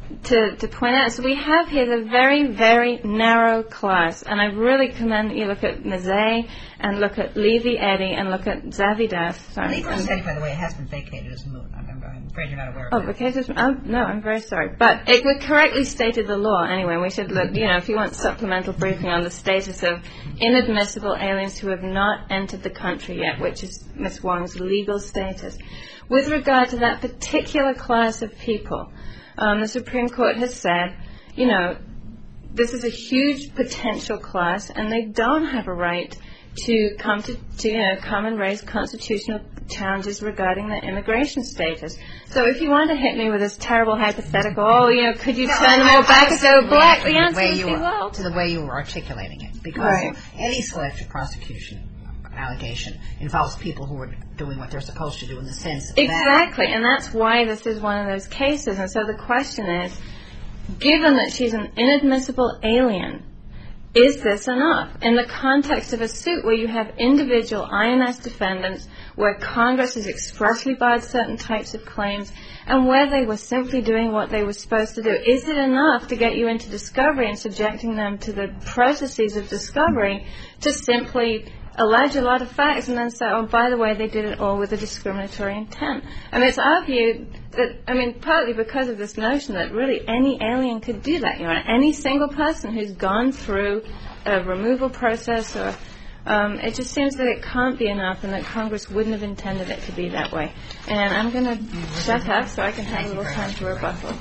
to point out. So we have here the very, very narrow class, and I really commend that you look at Mazzei and look at Levy Eddy and look at Zavidas. Sorry. By the way, it has been vacated as moot. I'm afraid you're not aware of that. Vacated? No, I'm very sorry. But it correctly stated the law anyway. We should look, if you want supplemental briefing on the status of inadmissible aliens who have not entered the country yet, which is Ms. Wong's legal status. With regard to that particular class of people, the Supreme Court has said, this is a huge potential class, and they don't have a right to come and raise constitutional challenges regarding their immigration status. So if you want to hit me with this terrible hypothetical, could you turn them all back and go black? The answer would be well. To the way you were articulating it, because any selective prosecution allegation involves people who are doing what they're supposed to do in the sense of exactly, and that's why this is one of those cases. And so the question is, given that she's an inadmissible alien, is this enough? In the context of a suit where you have individual INS defendants, where Congress has expressly barred certain types of claims, and where they were simply doing what they were supposed to do, is it enough to get you into discovery and subjecting them to the processes of discovery to simply allege a lot of facts and then say, oh, by the way, they did it all with a discriminatory intent? I mean, it's argued that, partly because of this notion that really any alien could do that. Any single person who's gone through a removal process, or it just seems that it can't be enough, and that Congress wouldn't have intended it to be that way. And I'm going to shut up so I can have a little time to rebuttal.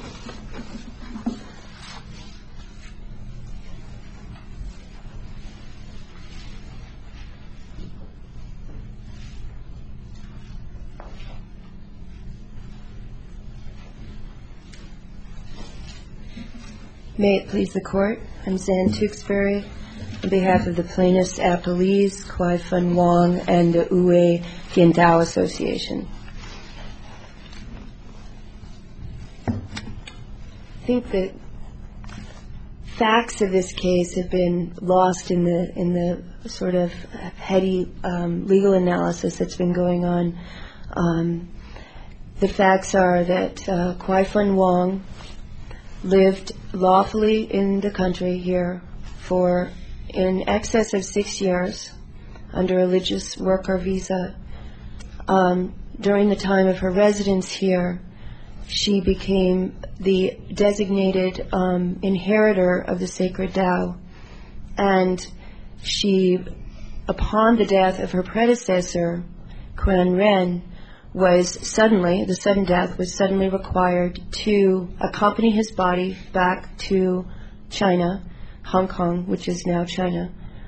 May it please the Court, I'm Zan Tewksbury on behalf of the plaintiffs Appellees, Kwai Fun Wong, and the Ue Gintao Association. I think the facts of this case have been lost in the sort of heady legal analysis that's been going on. The facts are that Kwai Fun Wong lived lawfully in the country here for in excess of 6 years under a religious worker visa. During the time of her residence here, she became the designated inheritor of the sacred Tao, and she, upon the death of her predecessor, Quan Ren, the sudden death was suddenly required to accompany his body back to China, Hong Kong, which is now China,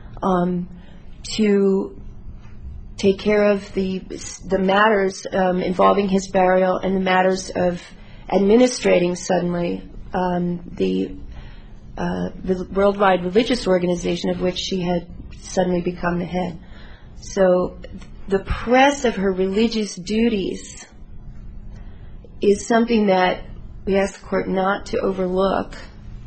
to take care of the matters involving his burial and the matters of administrating suddenly the worldwide religious organization of which she had suddenly become the head. So the press of her religious duties is something that we ask the Court not to overlook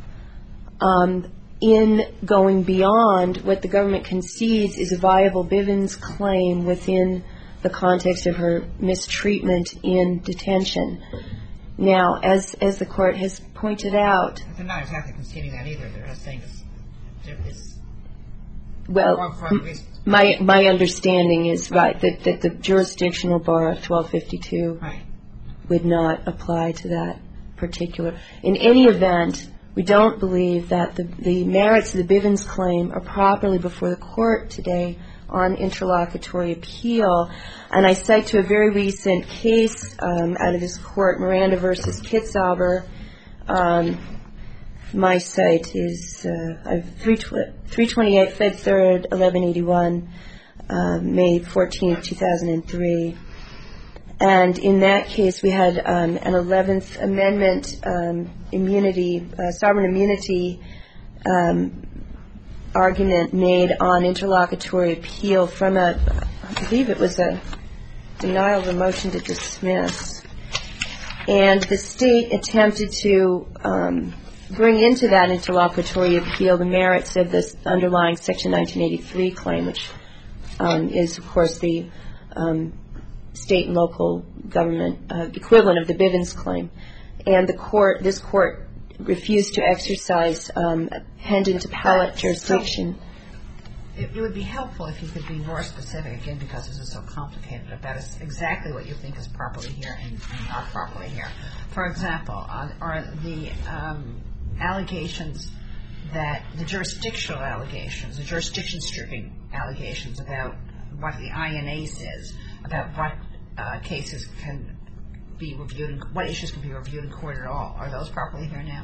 in going beyond what the government concedes is a viable Bivens claim within the context of her mistreatment in detention. Now, as the Court has pointed out... They're not exactly conceding that either. They're just saying it's well, my understanding is that the jurisdictional bar of 1252 would not apply to that particular. In any event, we don't believe that the merits of the Bivens claim are properly before the Court today on interlocutory appeal. And I cite to a very recent case out of this Court, Miranda versus Kitzhaber. My site is 328 Fed 3rd, 1181, May 14, 2003. And in that case, we had an 11th Amendment sovereign immunity argument made on interlocutory appeal from I believe it was a denial of a motion to dismiss. And the state attempted to bring into that interlocutory appeal the merits of this underlying Section 1983 claim, which is, of course, the state and local government equivalent of the Bivens claim. And this court refused to exercise pendant appellate jurisdiction. It would be helpful if you could be more specific, again, because this is so complicated, about exactly what you think is properly here and not properly here. For example, are the allegations that the jurisdictional allegations, the jurisdiction stripping allegations about what the INA says, about what cases can be reviewed, what issues can be reviewed in court at all, are those properly here now?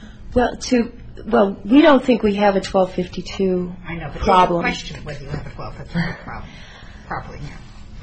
Well, we don't think we have a 1252 problem. I know, but it's a question whether you have a 1252 problem properly here.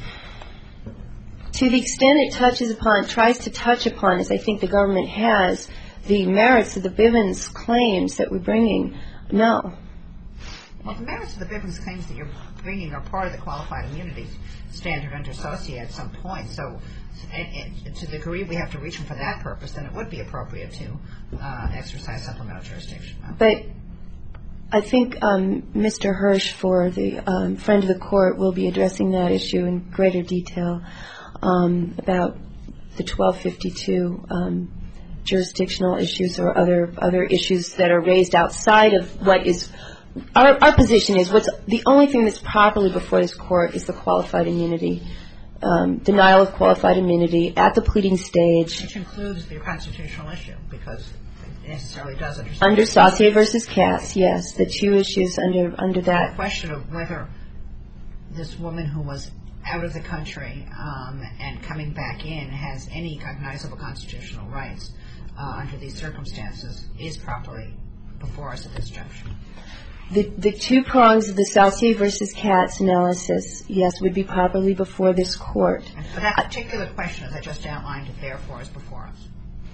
To the extent it tries to touch upon, as I think the government has, the merits of the Bivens claims that we're bringing, no. Well, the merits of the Bivens claims that you're bringing are part of the qualified immunity standard under SOCIA at some point. So to the degree we have to reach them for that purpose, then it would be appropriate to exercise supplemental jurisdiction. But I think Mr. Hirsch, for the friend of the court, will be addressing that issue in greater detail about the 1252 jurisdictional issues or other issues that are raised outside of what is our position is the only thing that's properly before this court is the qualified immunity, denial of qualified immunity at the pleading stage. Which includes the constitutional issue, because it necessarily does under Saucier versus Katz, yes, the two issues under that. The question of whether this woman who was out of the country and coming back in has any cognizable constitutional rights under these circumstances is properly before us at this juncture. The two prongs of the Saucier versus Katz analysis, yes, would be properly before this court. And for that particular question, as I just outlined, it therefore is before us.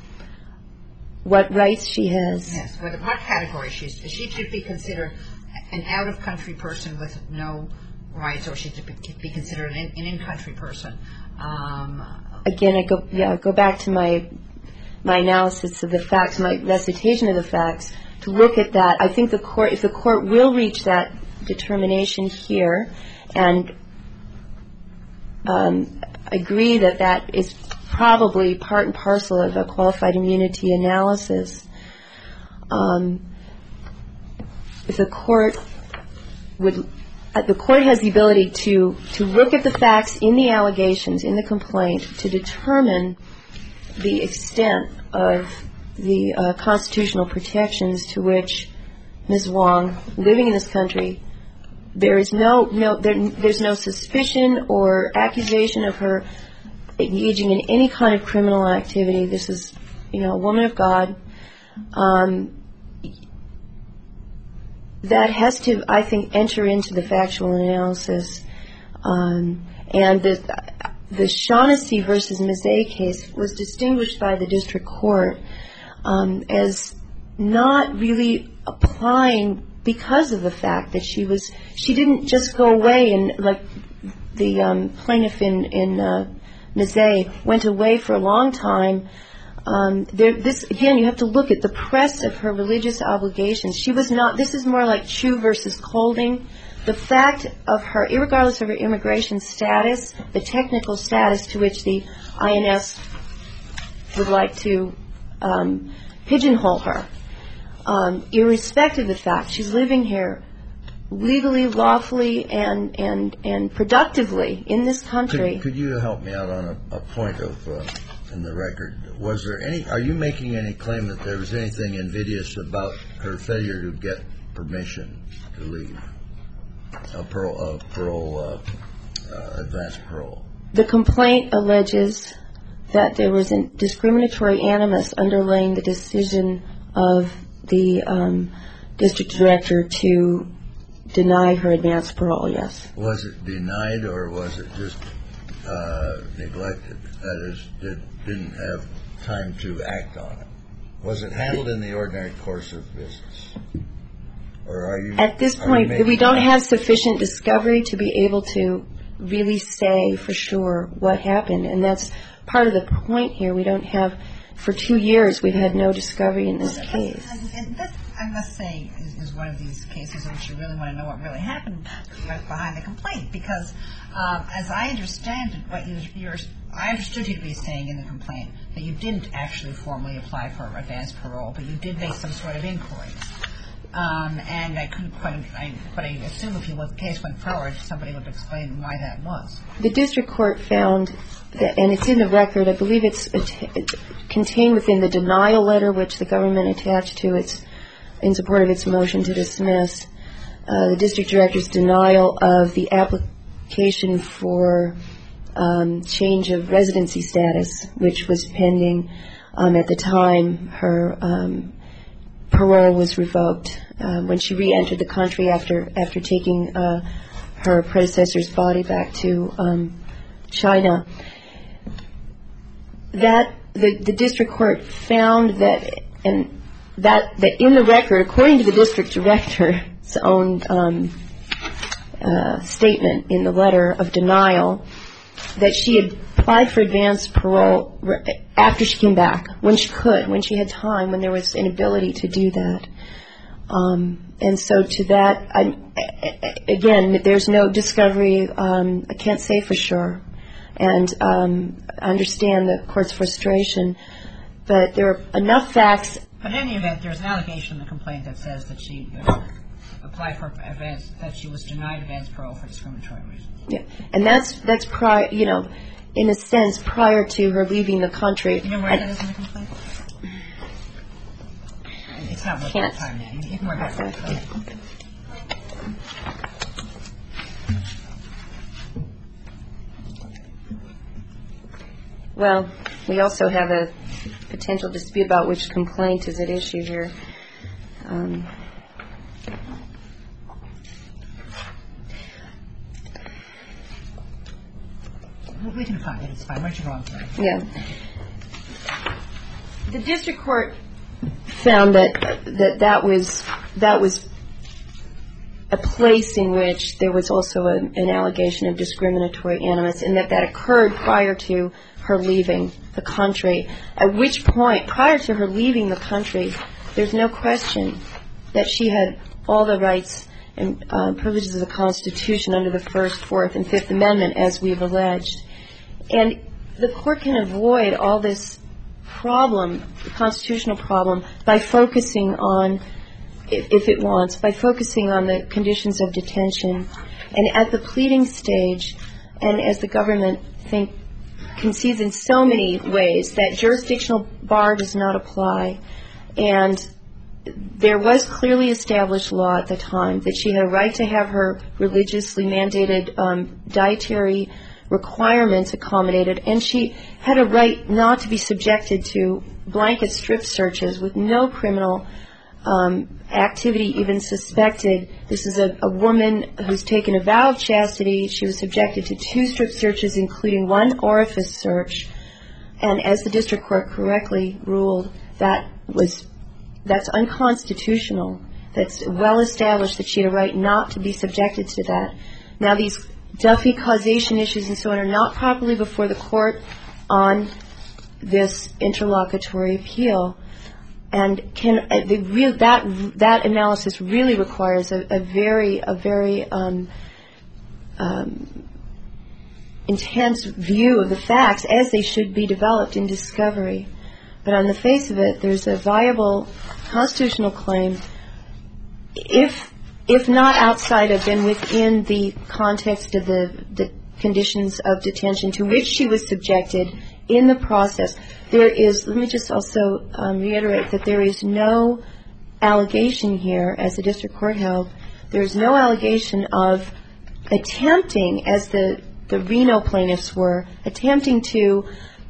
What rights she has. Yes, what category she should be considered an out-of-country person with no rights, or she should be considered an in-country person. Again, I go back to my analysis of the facts, my recitation of the facts. To look at that, I think if the court will reach that determination here and agree that is probably part and parcel of a qualified immunity analysis, if the court has the ability to look at the facts in the allegations, in the complaint, to determine the extent of the constitutional protections to which Ms. Wong, living in this country, there's no suspicion or accusation of her engaging in any kind of criminal activity. This is, a woman of God. That has to, I think, enter into the factual analysis. And the Shaughnessy versus Mazzei case was distinguished by the district court as not really applying because of the fact that she didn't just go away and, like the plaintiff in Mazzei, went away for a long time. Again, you have to look at the press of her religious obligations. She was not. This is more like Chu versus Colding. The fact of her, irregardless of her immigration status, the technical status to which the INS would like to pigeonhole her, irrespective of the fact she's living here legally, lawfully, and productively in this country. Could you help me out on a point in the record? Was there are you making any claim that there was anything invidious about her failure to get permission to leave? Advanced parole. The complaint alleges that there was a discriminatory animus underlying the decision of the district director to deny her advanced parole, yes. Was it denied or was it just neglected? That is, didn't have time to act on it. Was it handled in the ordinary course of business? Or are you... At this point, we don't have sufficient discovery to be able to really say for sure what happened. And that's part of the point here. We don't have... For 2 years, we've had no discovery in this case. And this, I must say, is one of these cases in which you really want to know what really happened behind the complaint. Because as I understand it, what you're I understood you to be saying in the complaint that you didn't actually formally apply for advanced parole, but you did make some sort of inquiry. And I couldn't quite, but I assume if the case went forward, somebody would explain why that was. The district court found that, and it's in the record, I believe it's contained within the denial letter which the government attached to its, in support of its motion to dismiss, the district director's denial of the application for change of residency status, which was pending at the time her parole was revoked when she re-entered the country after taking her predecessor's body back to China. That the district court found that, and that in the record, according to the district director's own statement in the letter of denial, that she had applied for advanced parole after she came back, when she could, when she had time, when there was an ability to do that. And so to that, again, there's no discovery. I can't say for sure. And I understand the court's frustration, but there are enough facts. But in any event, there's an allegation in the complaint that says that she applied for advanced, that she was denied advanced parole for discriminatory reasons. Yeah, and that's prior, you know, in a sense, prior to her leaving the country. You know where that is in the complaint? It's not worth your time now. You can work out that. Well, we also have a potential dispute about which complaint is at issue here. We can find it. It's fine. Why don't you go on? Yeah. The district court found that was a place in which there was also an allegation of discriminatory animus, and that occurred prior to her leaving the country. At which point, prior to her leaving the country, there's no question that she had all the rights and privileges of the Constitution under the First, Fourth, and Fifth Amendment, as we've alleged. And the court can avoid all this problem, the constitutional problem, by focusing on, if it wants, by focusing on the conditions of detention. And at the pleading stage, and as the government concedes in so many ways, that jurisdictional bar does not apply. And there was clearly established law at the time that she had a right to have her religiously mandated dietary requirements accommodated, and she had a right not to be subjected to blanket strip searches with no criminal activity even suspected. This is a woman who's taken a vow of chastity. She was subjected to 2 strip searches, including 1 orifice search. And as the district court correctly ruled, that's unconstitutional. That's well established that she had a right not to be subjected to that. Now, these Duffy causation issues and so on are not properly before the court on this interlocutory appeal. And that analysis really requires a very intense view of the facts as they should be developed in discovery. But on the face of it, there's a viable constitutional claim, if not outside of and within the context of the conditions of detention to which she was subjected in the process. There is, let me just also reiterate that there is no allegation here, as the district court held, there is no allegation of attempting, as the Reno plaintiffs were, attempting to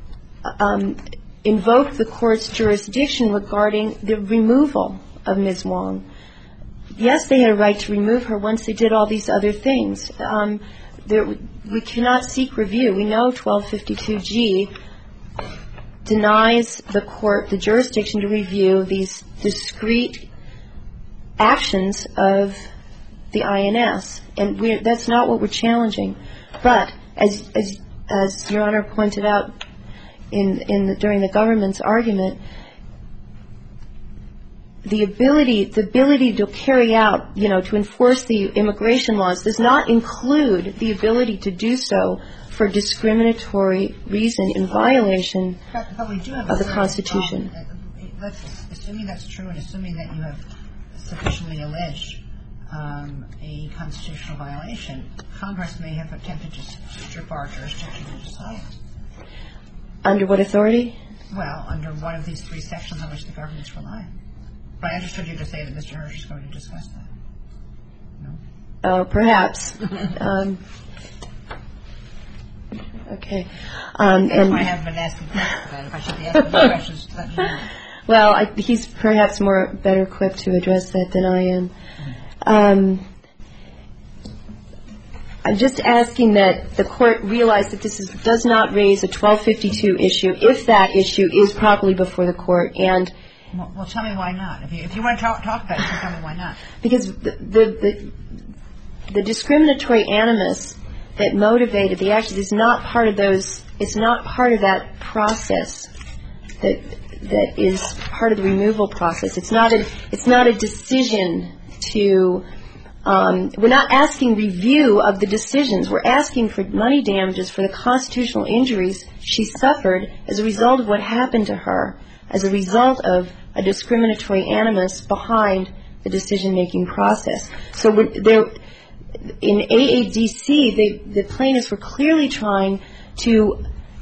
invoke the court's jurisdiction regarding the removal of Ms. Wong. Yes, they had a right to remove her once they did all these other things. We cannot seek review. We know 1252G denies the court the jurisdiction to review these discrete actions of the INS, and that's not what we're challenging. But as Your Honor pointed out during the government's argument, the ability to carry out, to enforce the immigration laws does not include the ability to do so for discriminatory reason in violation But we do have of the Constitution. Assuming that's true and assuming that you have sufficiently alleged a constitutional violation, Congress may have attempted to strip our jurisdiction to decide. Under what authority? Well, under one of these three sections on which the government's relying. But I understood you to say that Mr. Hirsch is going to discuss that. No? Perhaps. Okay. And I haven't been asking questions about it. If I should be asking questions, let me know. Well, he's perhaps better equipped to address that than I am. I'm just asking that the Court realize that this does not raise a 1252 issue if that issue is properly before the Court. And well, tell me why not. If you want to talk about it, tell me why not. Because the discriminatory animus that motivated the action is not part of those. It's not part of that process that is part of the removal process. It's not a decision to. We're not asking review of the decisions. We're asking for money damages for the constitutional injuries she suffered as a result of what happened to her, as a result of a discriminatory animus behind the decision-making process. So in AADC, the plaintiffs were clearly trying to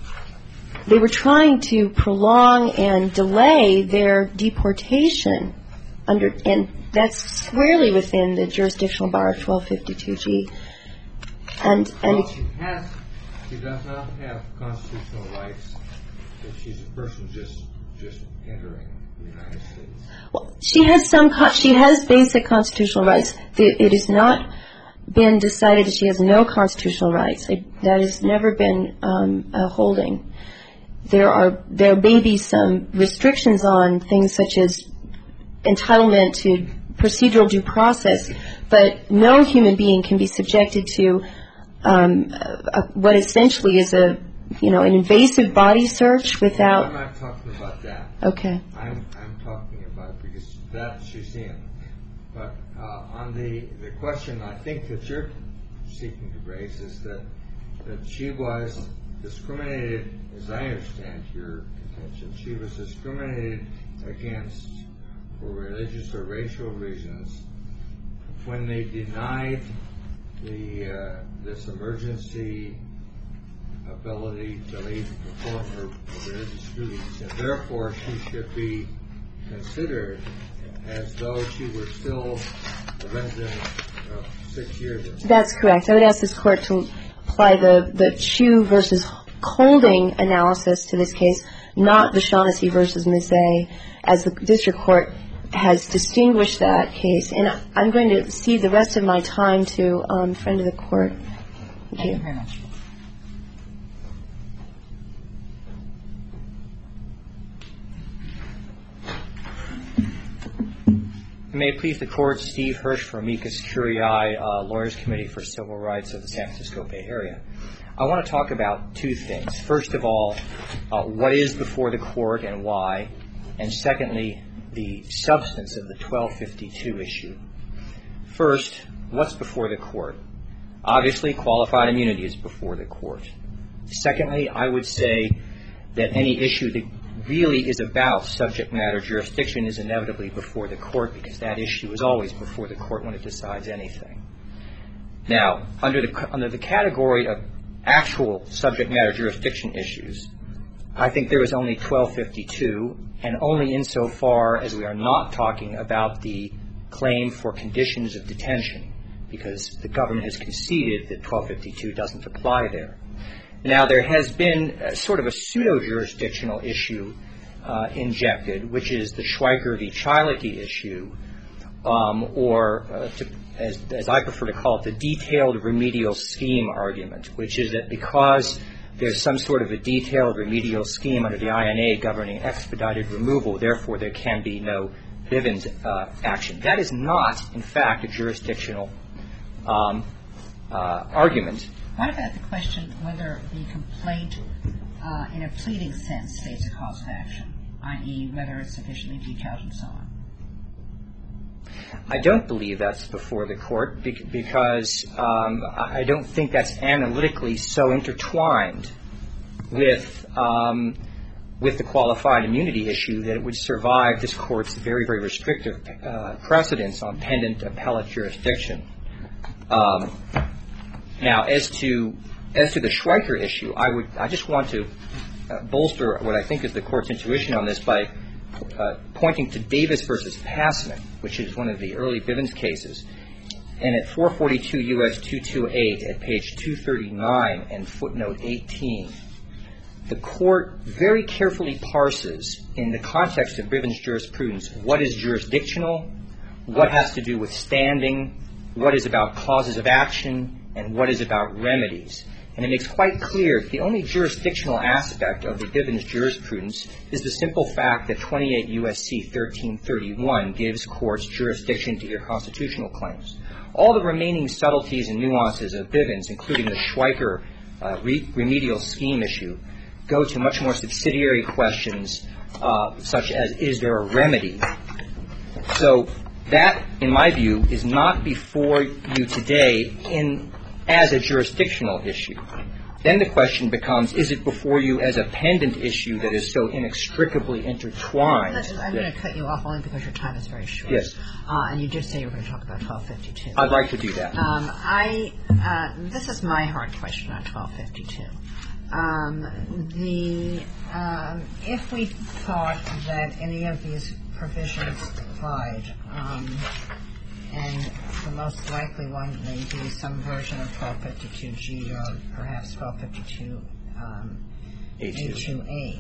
prolong and delay their deportation and that's squarely within the jurisdictional bar of 1252G. And she does not have constitutional rights if she's a person just entering the United States. Well, she has basic constitutional rights. It has not been decided that she has no constitutional rights. That has never been a holding. There may be some restrictions on things such as entitlement to procedural due process, but no human being can be subjected to what essentially is an invasive body search without. I'm not talking about that. Okay. I'm talking about because that she's in. But on the question I think that you're seeking to raise is that she was discriminated, as I understand your contention, she was discriminated against for religious or racial reasons when they denied this emergency ability to leave perform her religious duties, and therefore she should be considered as though she were still a resident of 6 years. That's correct. I would ask this Court to apply the Chu versus Holding analysis to this case, not the Shaughnessy versus Mazzei, as the District Court has distinguished that case. And I'm going to cede the rest of my time to a friend of the Court. Thank you very much. May it please the Court, Steve Hirsch for Amicus Curiae, Lawyers Committee for Civil Rights of the San Francisco Bay Area. I want to talk about two things. First of all, what is before the Court and why, and secondly, the substance of the 1252 issue. First, what's before the Court? Obviously, qualified immunity is before the Court. Secondly, I would say that any issue that really is about subject matter jurisdiction is inevitably before the Court because that issue is always before the Court when it decides anything. Now, under the category of actual subject matter jurisdiction issues, I think there is only 1252, and only insofar as we are not talking about the claim for conditions of detention, because the government has conceded that 1252 doesn't apply there. Now, there has been sort of a pseudo-jurisdictional issue injected, which is the Schweiker v. Chilecki issue, as I prefer to call it, the detailed remedial scheme argument, which is that because there's some sort of a detailed remedial scheme under the INA governing expedited removal, therefore there can be no Bivens action. That is not, in fact, a jurisdictional argument. What about the question whether the complaint in a pleading sense states a cause of action, i.e. whether it's sufficiently detailed and so on? I don't believe that's before the court because I don't think that's analytically so intertwined with the qualified immunity issue that it would survive this court's very, very restrictive precedence on pendant appellate jurisdiction. Now, as to the Schweiker issue, I just want to bolster what I think is the court's intuition on this by pointing to Davis versus Passman, which is one of the early Bivens cases. And at 442 U.S. 228 at page 239 and footnote 18, the court very carefully parses in the context of Bivens jurisprudence what is jurisdictional, what has to do with standing, what is about causes of action, and what is about remedies. And it makes quite clear that the only jurisdictional aspect of the Bivens jurisprudence is the simple fact that 28 U.S.C. 1331 gives courts jurisdiction to hear constitutional claims. All the remaining subtleties and nuances of Bivens, including the Schweiker remedial scheme issue, go to much more subsidiary questions such as, is there a remedy? So that, in my view, is not before you today as a jurisdictional issue. Then the question becomes, is it before you as a pendant issue that is so inextricably intertwined? I'm going to cut you off only because your time is very short. Yes. And you did say you were going to talk about 1252. I'd like to do that. This is my hard question on 1252. If we thought that any of these provisions applied, and the most likely one may be some version of 1252G or perhaps 1252 A2A.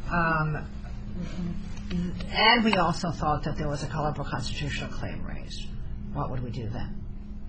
And we also thought that there was a colorable constitutional claim raised. What would we do then?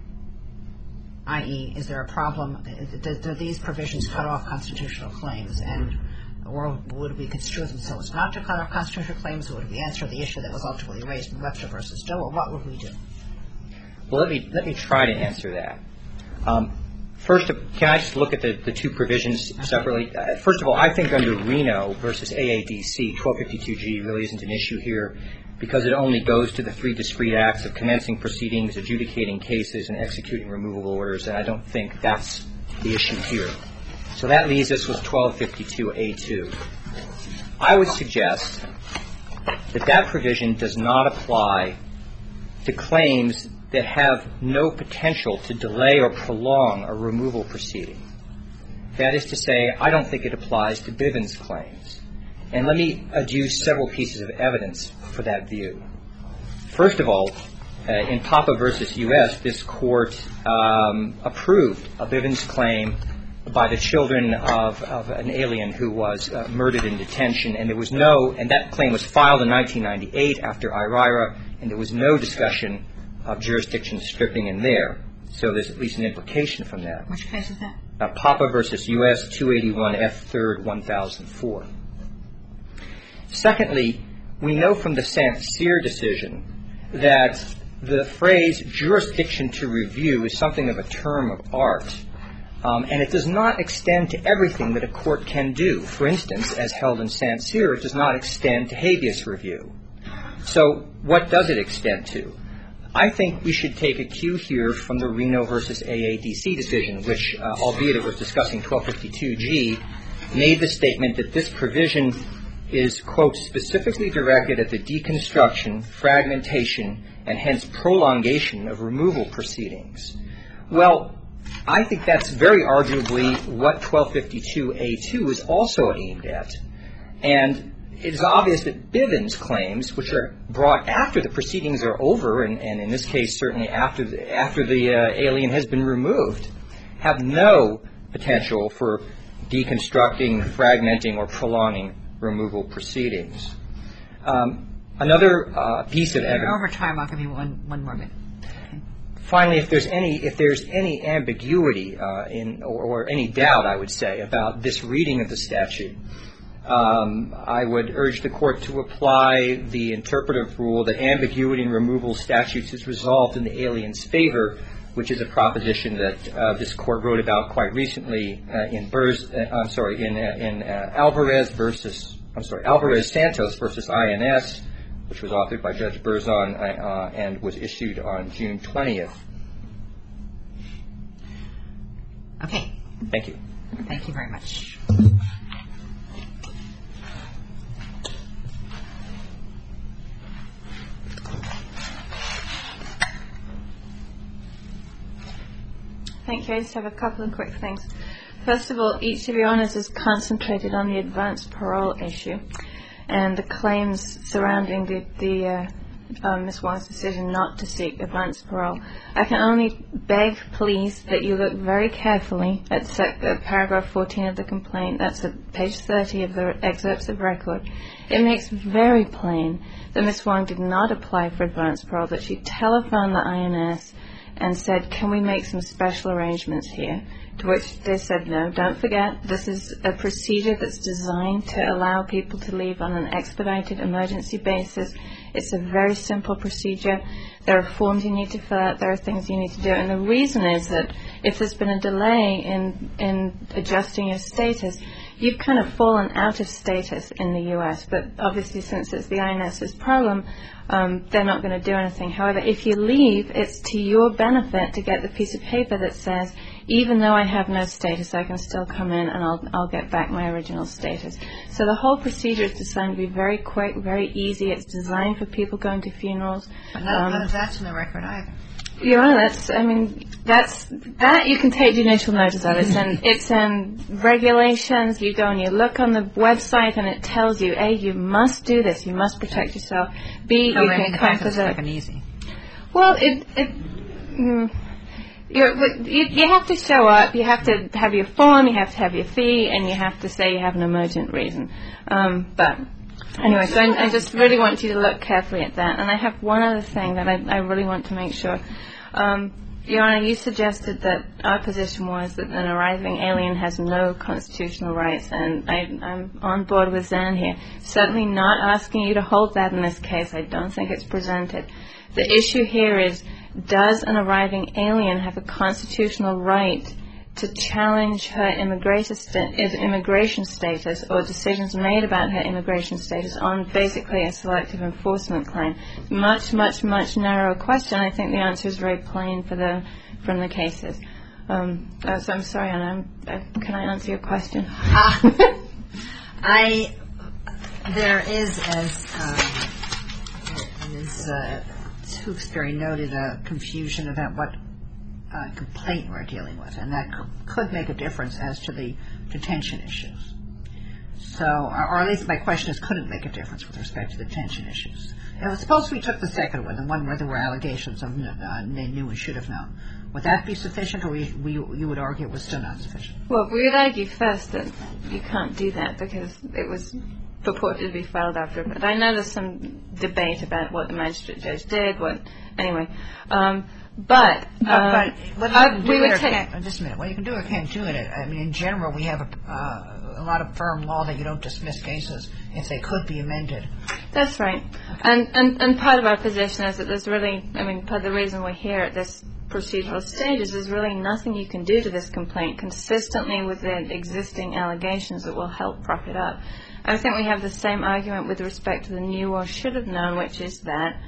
I.e., is there a problem? Do these provisions cut off constitutional claims, or would we construe them so as not to cut off constitutional claims? Or would we answer the issue that was ultimately raised in Webster versus Doe? Or what would we do? Well, let me try to answer that. First, can I just look at the two provisions separately? First of all, I think under Reno versus AADC, 1252G really isn't an issue here because it only goes to the three discrete acts of commencing proceedings, adjudicating cases, and executing removable orders, and I don't think that's the issue here. So that leaves us with 1252A2. I would suggest that that provision does not apply to claims that have no potential to delay or prolong a removal proceeding. That is to say, I don't think it applies to Bivens claims. And let me adduce several pieces of evidence for that view. First of all, in Papa versus U.S., this court approved a Bivens claim by the children of an alien who was murdered in detention, and that claim was filed in 1998 after IRIRA, and there was no discussion of jurisdiction stripping in there. So there's at least an implication from that. Which case is that? Papa versus U.S. 281 F. 3rd 1004. Secondly, we know from the St. Cyr decision that the phrase jurisdiction to review is something of a term of art, and it does not extend to everything that a court can do. For instance, as held in St. Cyr, it does not extend to habeas review. So what does it extend to? I think we should take a cue here from the Reno versus AADC decision, which, albeit it was discussing 1252G, made the statement that this provision is, quote, specifically directed at the deconstruction, fragmentation, and hence prolongation of removal proceedings. Well, I think that's very arguably what 1252A2 is also aimed at. And it is obvious that Bivens claims, which are brought after the proceedings are over, and in this case certainly after the alien has been removed, have no potential for deconstructing, fragmenting, or prolonging removal proceedings. Another piece of evidence. Over time, I'll give you one more minute. Okay. Finally, if there's any ambiguity or any doubt, I would say, about this reading of the statute, I would urge the court to apply the interpretive rule that ambiguity in removal statutes is resolved in the alien's favor, which is a proposition that this court wrote about quite recently in Alvarez Santos versus INS, which was authored by Judge Berzon and was issued on June 20th. Okay. Thank you. Thank you very much. Thank you. I just have a couple of quick things. First of all, each of your honors is concentrated on the advanced parole issue and the claims surrounding the Ms. Wong's decision not to seek advanced parole. I can only beg, please, that you look very carefully at paragraph 14 of the complaint. That's at page 30 of the excerpts of record. It makes very plain that Ms. Wong did not apply for advanced parole, that she telephoned the INS and said, can we make some special arrangements here? To which they said, no, don't forget, this is a procedure that's designed to allow people to leave on an expedited emergency basis. It's a very simple procedure. There are forms you need to fill out. There are things you need to do. And the reason is that if there's been a delay in adjusting your status, you've kind of fallen out of status in the U.S. But obviously, since it's the INS's problem, they're not going to do anything. However, if you leave, it's to your benefit to get the piece of paper that says, even though I have no status, I can still come in and I'll get back my original status. So the whole procedure is designed to be very quick, very easy. It's designed for people going to funerals. But none of that's in the record either. Your Honor, that you can take judicial notice of. It's in regulations. You go and you look on the website and it tells you, A, you must do this. You must protect yourself. B, you can come for the... easy. Well, you have to show up. You have to have your form. You have to have your fee, and you have to say you have an emergent reason. But anyway, so I just really want you to look carefully at that. And I have one other thing that I really want to make sure. Your Honor, you suggested that our position was that an arriving alien has no constitutional rights, and I'm on board with Zan here. Certainly not asking you to hold that in this case. I don't think it's presented. The issue here is, does an arriving alien have a constitutional right to challenge her immigration status or decisions made about her immigration status on basically a selective enforcement claim? Much, much, much narrower question. I think the answer is very plain from the cases. So I'm sorry, Anna. Can I answer your question? There is, as Ms. Tewksbury noted, a confusion about what complaint we're dealing with, and that could make a difference as to the detention issues. So, or at least my question is, could it make a difference with respect to the detention issues? Now, suppose we took the second one, the one where there were allegations of they knew and should have known. Would that be sufficient, or you would argue it was still not sufficient? Well, we would argue first that you can't do that because it was purported to be filed after. But I know there's some debate about what the magistrate judge did. Anyway. But we would take... Just a minute. Well, you can do or can't do it. I mean, in general, we have a lot of firm law that you don't dismiss cases if they could be amended. That's right. And part of our position is that there's really, part of the reason we're here at this procedural stage is there's really nothing you can do to this complaint consistently with the existing allegations that will help prop it up. I think we have the same argument with respect to the knew or should have known, which is that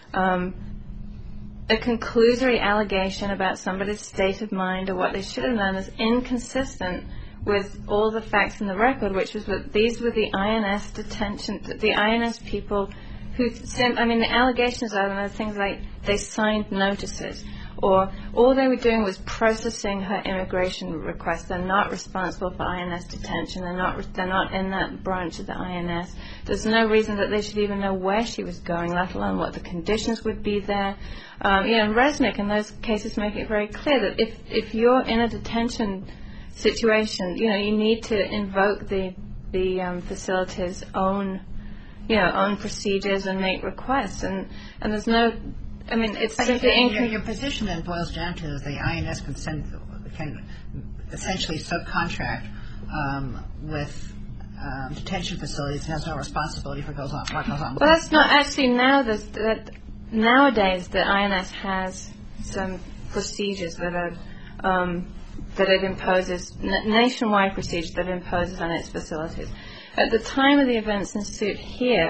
a conclusory allegation about somebody's state of mind or what they should have known is inconsistent with all the facts in the record, which was that these were the INS detention, the INS people who sent, the allegations are things like they signed notices, or all they were doing was processing her immigration request. They're not responsible for INS detention. They're not in that branch of the INS. There's no reason that they should even know where she was going, let alone what the conditions would be there. And Resnick in those cases make it very clear that if you're in a detention situation, you need to invoke the facility's own procedures and make requests. And there's no, it's simply your position then boils down to that the INS can essentially subcontract with detention facilities and has no responsibility for what goes on. Well, that's not actually nowadays the INS has some procedures that it imposes, nationwide procedures that it imposes on its facilities. At the time of the events in suit here,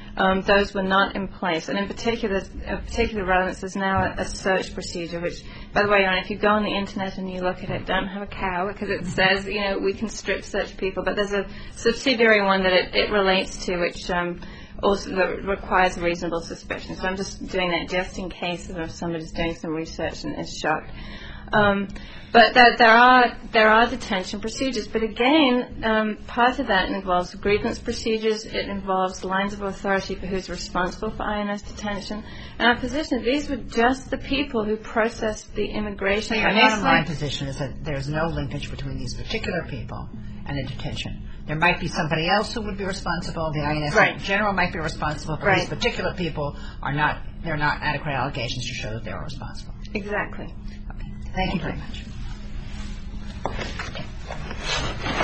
those were not in place. And in particular, of particular relevance is now a search procedure, which, by the way, Your Honor, if you go on the Internet and you look at it, don't have a cow, because it says, we can strip search people. But there's a subsidiary one that it relates to, which also requires reasonable suspicion. So I'm just doing that just in case if somebody's doing some research and is shocked. But there are detention procedures. But again, part of that involves grievance procedures. It involves lines of authority for who's responsible for INS detention. And our position, these were just the people who processed the immigration. Your bottom line position is that there's no linkage between these particular people and the detention. There might be somebody else who would be responsible. The INS in general might be responsible, but these particular people are not. They're not adequate allegations to show that they are responsible. Exactly. Okay. Thank you very much.